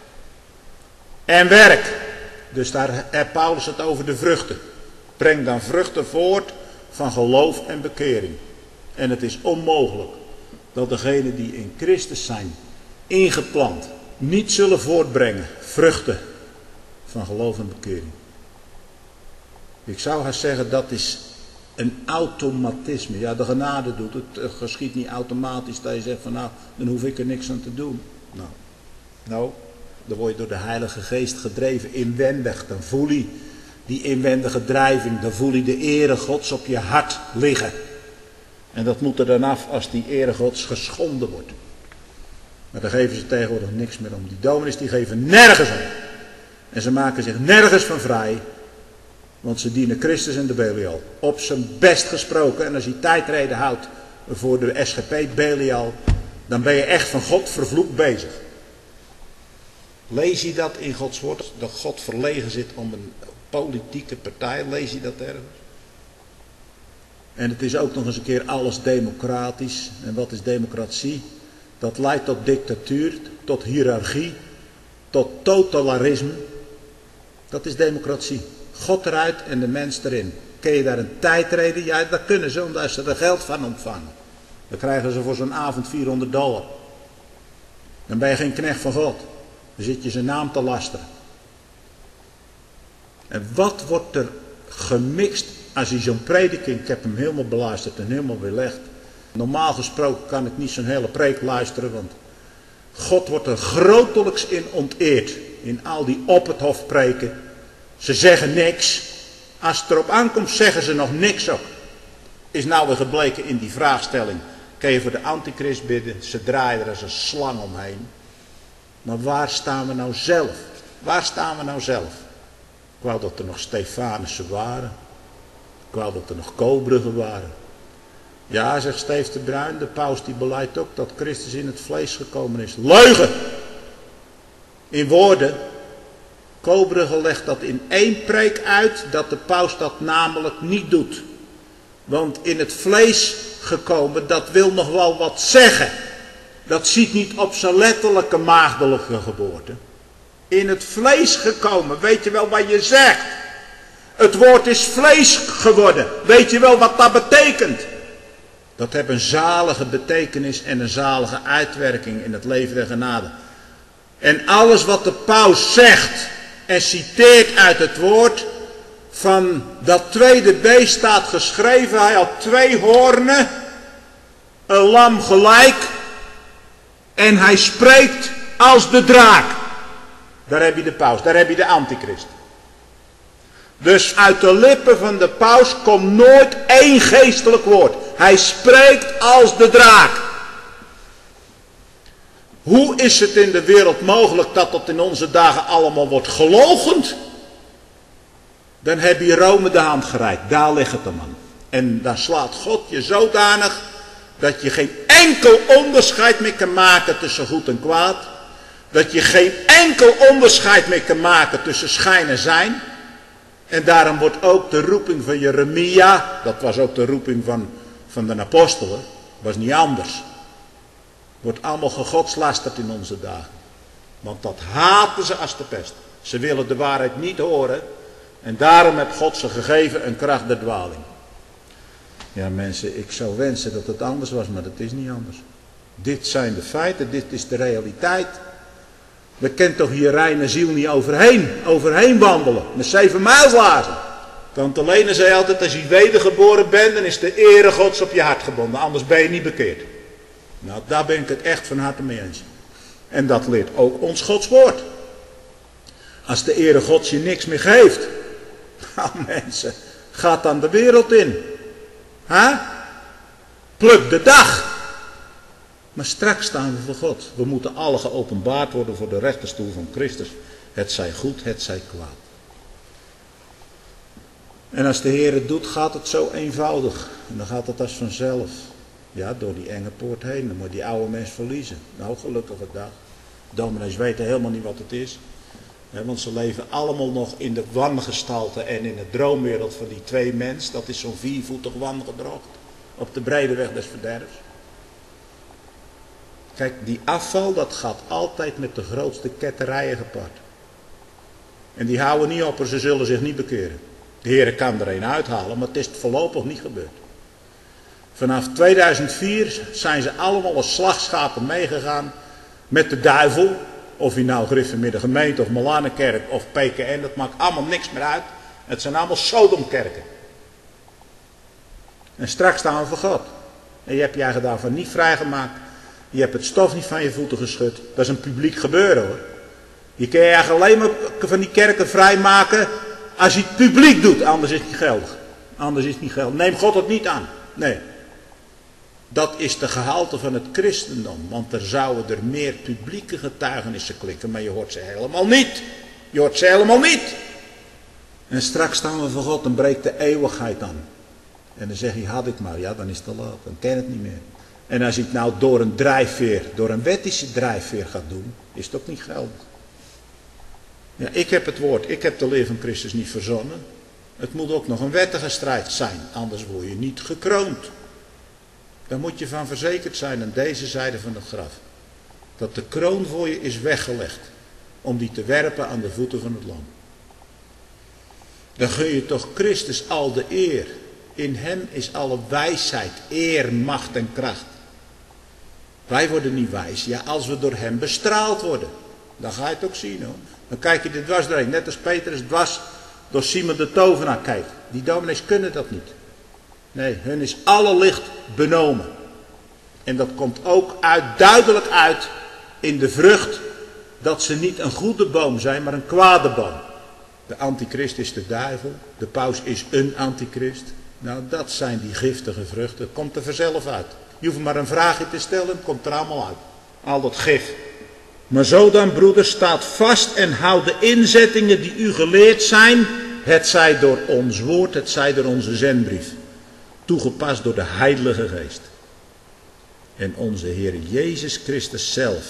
En werk. Dus daar heeft Paulus het over de vruchten. Breng dan vruchten voort van geloof en bekering. En het is onmogelijk dat degenen die in Christus zijn ingeplant niet zullen voortbrengen vruchten van geloof en bekering. Ik zou haast zeggen dat is een automatisme. Ja, de genade doet het. Het geschiet niet automatisch dat je zegt van nou, dan hoef ik er niks aan te doen. Nou, nou, dan word je door de Heilige Geest gedreven inwendig. Dan voel je die inwendige drijving. Dan voel je de ere Gods op je hart liggen. En dat moet er dan af als die ere Gods geschonden wordt. Maar daar geven ze tegenwoordig niks meer om. Die dominees die geven nergens om. En ze maken zich nergens van vrij. Want ze dienen Christus en de Belial. Op zijn best gesproken. En als je tijdreden houdt voor de S G P Belial. Dan ben je echt van God vervloekt bezig. Lees je dat in Gods woord? Dat God verlegen zit om een politieke partij. Lees je dat ergens? En het is ook nog eens een keer alles democratisch. En wat is democratie? Dat leidt tot dictatuur, tot hiërarchie, tot totalitarisme. Dat is democratie. God eruit en de mens erin. Kun je daar een tijdreden? Ja, dat kunnen ze, omdat ze er geld van ontvangen. Dan krijgen ze voor zo'n avond vierhonderd dollar. Dan ben je geen knecht van God. Dan zit je zijn naam te lasteren. En wat wordt er gemixt als je zo'n prediking, ik heb hem helemaal beluisterd en helemaal weerlegd. Normaal gesproken kan ik niet zo'n hele preek luisteren, want God wordt er grotelijks in onteerd. In al die op het hof preken. Ze zeggen niks. Als het erop aankomt zeggen ze nog niks ook. Is nou weer gebleken in die vraagstelling. Kun je voor de antichrist bidden? Ze draaien er als een slang omheen. Maar waar staan we nou zelf? Waar staan we nou zelf? Ik wou dat er nog Stefanussen waren. Ik wou dat er nog Koolbruggen waren. Ja, zegt Steef de Bruin, de paus die beleidt ook dat Christus in het vlees gekomen is. Leugen! In woorden. Koolbrugge legt dat in één preek uit, dat de paus dat namelijk niet doet. Want in het vlees gekomen, dat wil nog wel wat zeggen. Dat ziet niet op zijn letterlijke maagdelijke geboorte. In het vlees gekomen, weet je wel wat je zegt? Het woord is vlees geworden. Weet je wel wat dat betekent? Dat heeft een zalige betekenis en een zalige uitwerking in het leven der genade. En alles wat de paus zegt en citeert uit het woord, van dat tweede beest staat geschreven, hij had twee hoornen, een lam gelijk, en hij spreekt als de draak. Daar heb je de paus, daar heb je de antichrist. Dus uit de lippen van de paus komt nooit één geestelijk woord. Hij spreekt als de draak. Hoe is het in de wereld mogelijk dat dat in onze dagen allemaal wordt geloochend? Dan heb je Rome de hand gereikt. Daar ligt het hem aan. En daar slaat God je zodanig dat je geen enkel onderscheid meer kan maken tussen goed en kwaad. Dat je geen enkel onderscheid meer kan maken tussen schijn en zijn. En daarom wordt ook de roeping van Jeremia, dat was ook de roeping van, van de apostelen, was niet anders. Wordt allemaal gegodslasterd in onze dagen. Want dat haten ze als de pest. Ze willen de waarheid niet horen. En daarom heeft God ze gegeven een kracht der dwaling. Ja mensen, ik zou wensen dat het anders was, maar dat is niet anders. Dit zijn de feiten, dit is de realiteit. We kunnen toch hier reine ziel niet overheen, overheen wandelen. Met zeven mijlslaarzen. Tante Lene zei altijd, als je wedergeboren bent, dan is de ere Gods op je hart gebonden. Anders ben je niet bekeerd. Nou, daar ben ik het echt van harte mee eens. En dat leert ook ons Gods woord. Als de ere Gods je niks meer geeft. Nou mensen, gaat dan de wereld in. Huh? Pluk de dag. Maar straks staan we voor God. We moeten alle geopenbaard worden voor de rechterstoel van Christus. Het zij goed, het zij kwaad. En als de Heer het doet, gaat het zo eenvoudig. En dan gaat het als vanzelf. Ja, door die enge poort heen. Dan moet die oude mens verliezen. Nou, gelukkige dag. Dominees weten helemaal niet wat het is. He, want ze leven allemaal nog in de wangestalte en in de droomwereld van die twee mens. Dat is zo'n viervoetig wangedrocht. Op de brede weg des verderfs. Kijk, die afval, dat gaat altijd met de grootste ketterijen gepaard. En die houden niet op en ze zullen zich niet bekeren. De Heer kan er een uithalen, maar het is voorlopig niet gebeurd. Vanaf tweeduizend vier zijn ze allemaal als slagschapen meegegaan met de duivel. Of hij nou Griffenmiddag gemeente of Malanenkerk of P K N, dat maakt allemaal niks meer uit. Het zijn allemaal Sodomkerken. En straks staan we voor God. En je hebt je eigen daarvan niet vrijgemaakt. Je hebt het stof niet van je voeten geschud. Dat is een publiek gebeuren hoor. Je kan je eigenlijk alleen maar van die kerken vrijmaken als je het publiek doet. Anders is het niet geldig. Anders is het niet geldig. Neem God het niet aan. Nee. Dat is de gehalte van het christendom. Want er zouden er meer publieke getuigenissen klinken. Maar je hoort ze helemaal niet. Je hoort ze helemaal niet. En straks staan we voor God en breekt de eeuwigheid aan. En dan zeg je, had ik maar. Ja, dan is het te laat. Dan ken het niet meer. En als je het nou door een drijfveer, door een wettische drijfveer gaat doen, is het ook niet geldig. Ja, ik heb het woord, ik heb de leer van Christus niet verzonnen. Het moet ook nog een wettige strijd zijn, anders word je niet gekroond. Daar moet je van verzekerd zijn aan deze zijde van het graf. Dat de kroon voor je is weggelegd, om die te werpen aan de voeten van het lam. Dan gun je toch Christus al de eer. In hem is alle wijsheid, eer, macht en kracht. Wij worden niet wijs, ja, als we door hem bestraald worden. Dan ga je het ook zien hoor. Dan kijk je er dwars doorheen, net als Petrus dwars door Simon de tovenaar kijkt. Die dominees kunnen dat niet. Nee, hun is alle licht benomen. En dat komt ook uit, duidelijk uit in de vrucht dat ze niet een goede boom zijn, maar een kwade boom. De antichrist is de duivel, de paus is een antichrist. Nou, dat zijn die giftige vruchten. Het komt er vanzelf uit. Je hoeft maar een vraagje te stellen, het komt er allemaal uit. Al dat gif. Maar zo dan, broeders, staat vast en houd de inzettingen die u geleerd zijn, het zij door ons woord, het zij door onze zendbrief, toegepast door de Heilige Geest. En onze Heer Jezus Christus zelf.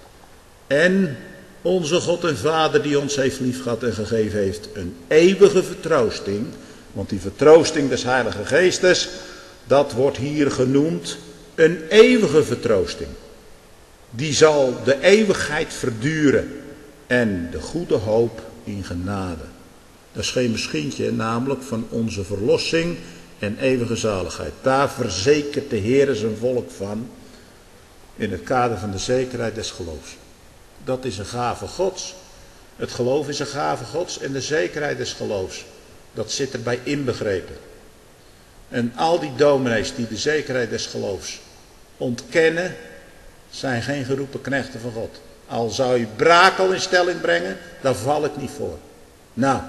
En onze God en Vader die ons heeft liefgehad en gegeven heeft een eeuwige vertroosting. Want die vertroosting des Heilige Geestes, dat wordt hier genoemd een eeuwige vertroosting. Die zal de eeuwigheid verduren en de goede hoop in genade. Dat is geen misschien, namelijk van onze verlossing en eeuwige zaligheid. Daar verzekert de Heer zijn volk van in het kader van de zekerheid des geloofs. Dat is een gave Gods. Het geloof is een gave Gods en de zekerheid des geloofs. Dat zit erbij inbegrepen. En al die dominees die de zekerheid des geloofs ontkennen, zijn geen geroepen knechten van God. Al zou je Brakel in stelling brengen, daar val ik niet voor. Nou,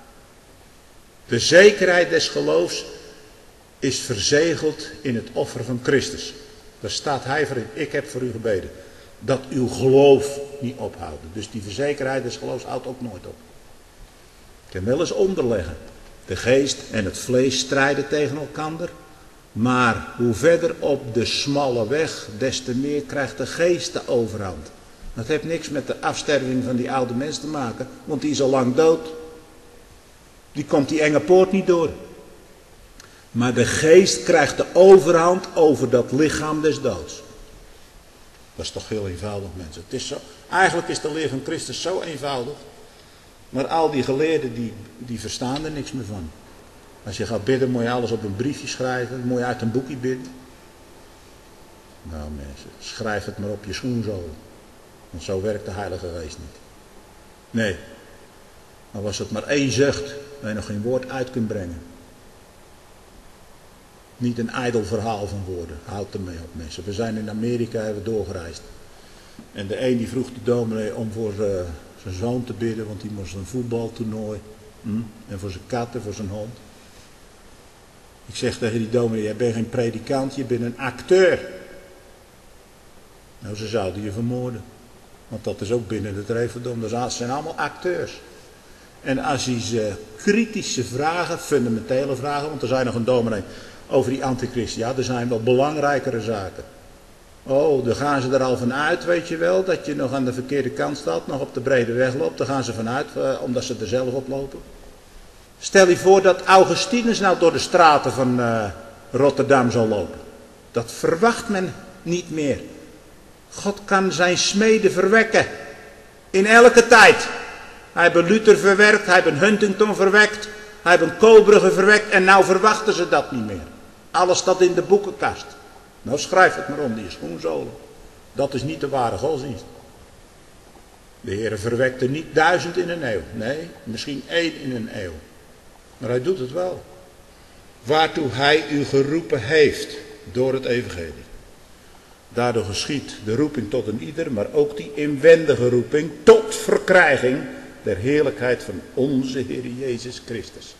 de zekerheid des geloofs is verzegeld in het offer van Christus. Daar staat hij voor in. Ik heb voor u gebeden. Dat uw geloof niet ophoudt. Dus die verzekerheid des geloofs houdt ook nooit op. Ik kan wel eens onderleggen. De geest en het vlees strijden tegen elkaar. Maar hoe verder op de smalle weg, des te meer krijgt de geest de overhand. Dat heeft niks met de afsterving van die oude mens te maken. Want die is al lang dood. Die komt die enge poort niet door. Maar de geest krijgt de overhand over dat lichaam des doods. Dat is toch heel eenvoudig, mensen. Het is zo, eigenlijk is de leer van Christus zo eenvoudig. Maar al die geleerden die, die verstaan er niks meer van. Als je gaat bidden moet je alles op een briefje schrijven. Moet je uit een boekje bidden. Nou mensen, schrijf het maar op je schoenzolen. Want zo werkt de Heilige Geest niet. Nee. Maar was het maar één zucht dat je nog geen woord uit kunt brengen. Niet een ijdel verhaal van woorden. Houd ermee op, mensen. We zijn in Amerika, hebben we doorgereisd. En de een die vroeg de dominee om voor uh, zijn zoon te bidden, want die moest een voetbaltoernooi. Hm? En voor zijn kat en voor zijn hond. Ik zeg tegen die dominee, jij bent geen predikant, je bent een acteur. Nou, ze zouden je vermoorden. Want dat is ook binnen het Reverdom. Dat zijn allemaal acteurs. En als hij ze kritische vragen, fundamentele vragen, want er zijn nog een dominee over die antichrist. Ja, er zijn wel belangrijkere zaken. Oh, dan gaan ze er al vanuit, weet je wel, dat je nog aan de verkeerde kant staat, nog op de brede weg loopt. Daar gaan ze vanuit, uh, omdat ze er zelf op lopen. Stel je voor dat Augustinus nou door de straten van uh, Rotterdam zou lopen. Dat verwacht men niet meer. God kan zijn smeden verwekken. In elke tijd. Hij heeft Luther verwerkt, hij heeft Huntington verwekt, hij heeft Koolbrugge verwekt en nou verwachten ze dat niet meer. Alles staat in de boekenkast. Nou schrijf het maar onder je schoenzolen. Dat is niet de ware godsdienst. De Heer verwekte niet duizend in een eeuw. Nee, misschien één in een eeuw. Maar hij doet het wel. Waartoe hij u geroepen heeft door het evangelie. Daardoor geschiet de roeping tot een ieder, maar ook die inwendige roeping tot verkrijging der heerlijkheid van onze Heer Jezus Christus.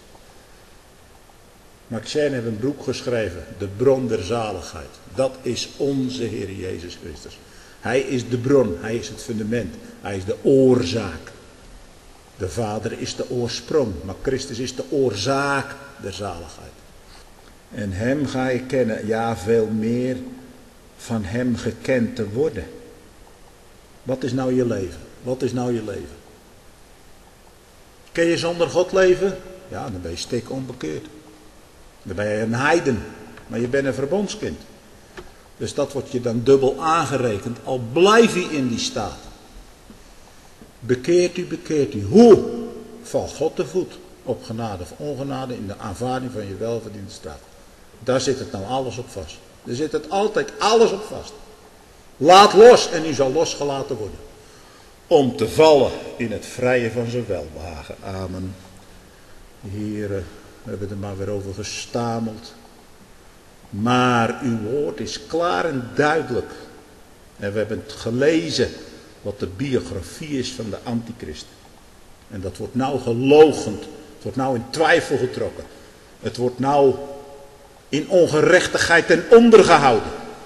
Maxen heeft een boek geschreven, de bron der zaligheid. Dat is onze Heer Jezus Christus. Hij is de bron, hij is het fundament, hij is de oorzaak. De Vader is de oorsprong, maar Christus is de oorzaak der zaligheid. En hem ga je kennen, ja veel meer van hem gekend te worden. Wat is nou je leven? Wat is nou je leven? Kun je zonder God leven? Ja, dan ben je stik onbekeerd. Dan ben je een heiden, maar je bent een verbondskind. Dus dat wordt je dan dubbel aangerekend, al blijf je in die staat. Bekeert u, bekeert u. Hoe? Val God te voet. Op genade of ongenade, in de aanvaarding van je welverdiende straf. Daar zit het nou alles op vast. Daar zit het altijd alles op vast. Laat los en u zal losgelaten worden. Om te vallen in het vrije van zijn welbehagen. Amen. Heren, we hebben er maar weer over gestameld. Maar uw woord is klaar en duidelijk. En we hebben het gelezen wat de biografie is van de antichrist. En dat wordt nou geloochend. Het wordt nou in twijfel getrokken. Het wordt nou in ongerechtigheid ten onder gehouden.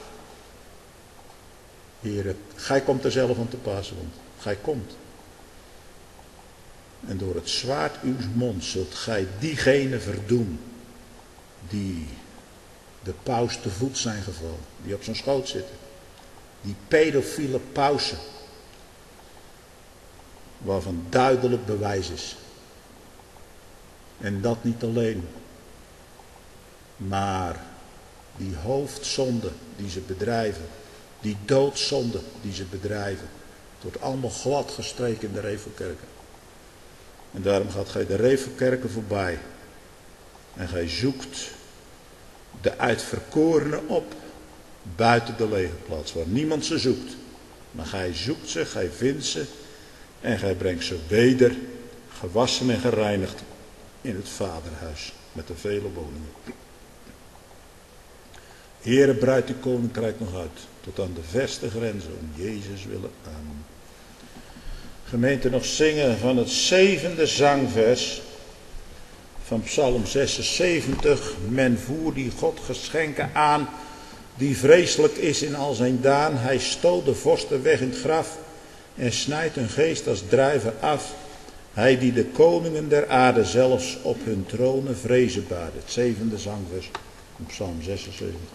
Heere, gij komt er zelf aan te pas, want gij komt. En door het zwaard uws monds zult gij diegene verdoen die de paus te voet zijn gevallen, die op zijn schoot zitten. Die pedofiele pausen, waarvan duidelijk bewijs is. En dat niet alleen, maar die hoofdzonde die ze bedrijven, die doodzonde die ze bedrijven, het wordt allemaal glad gestreken in de Revelkerken. En daarom gaat gij de Revelkerken voorbij en gij zoekt de uitverkorenen op buiten de legerplaats, waar niemand ze zoekt. Maar gij zoekt ze, gij vindt ze en gij brengt ze weder gewassen en gereinigd in het vaderhuis met de vele woningen. Heere, breidt uw koninkrijk nog uit tot aan de verste grenzen om Jezus willen. Amen. Gemeente, nog zingen van het zevende zangvers van Psalm zesenzeventig. Men voer die God geschenken aan, die vreselijk is in al zijn daan. Hij stoot de vorsten weg in het graf en snijdt hun geest als druiven af. Hij die de koningen der aarde zelfs op hun tronen vrezen baarde. Het zevende zangvers van Psalm zesenzeventig.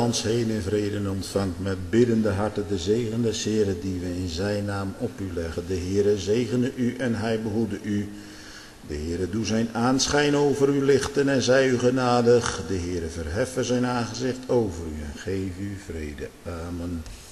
ons heen in vrede ontvangt met biddende harten de zegen des Heeren die we in zijn naam op u leggen. De Heere zegene u en hij behoede u. De Heere doe zijn aanschijn over u lichten en zij u genadig. De Heere verheffen zijn aangezicht over u en geef u vrede. Amen.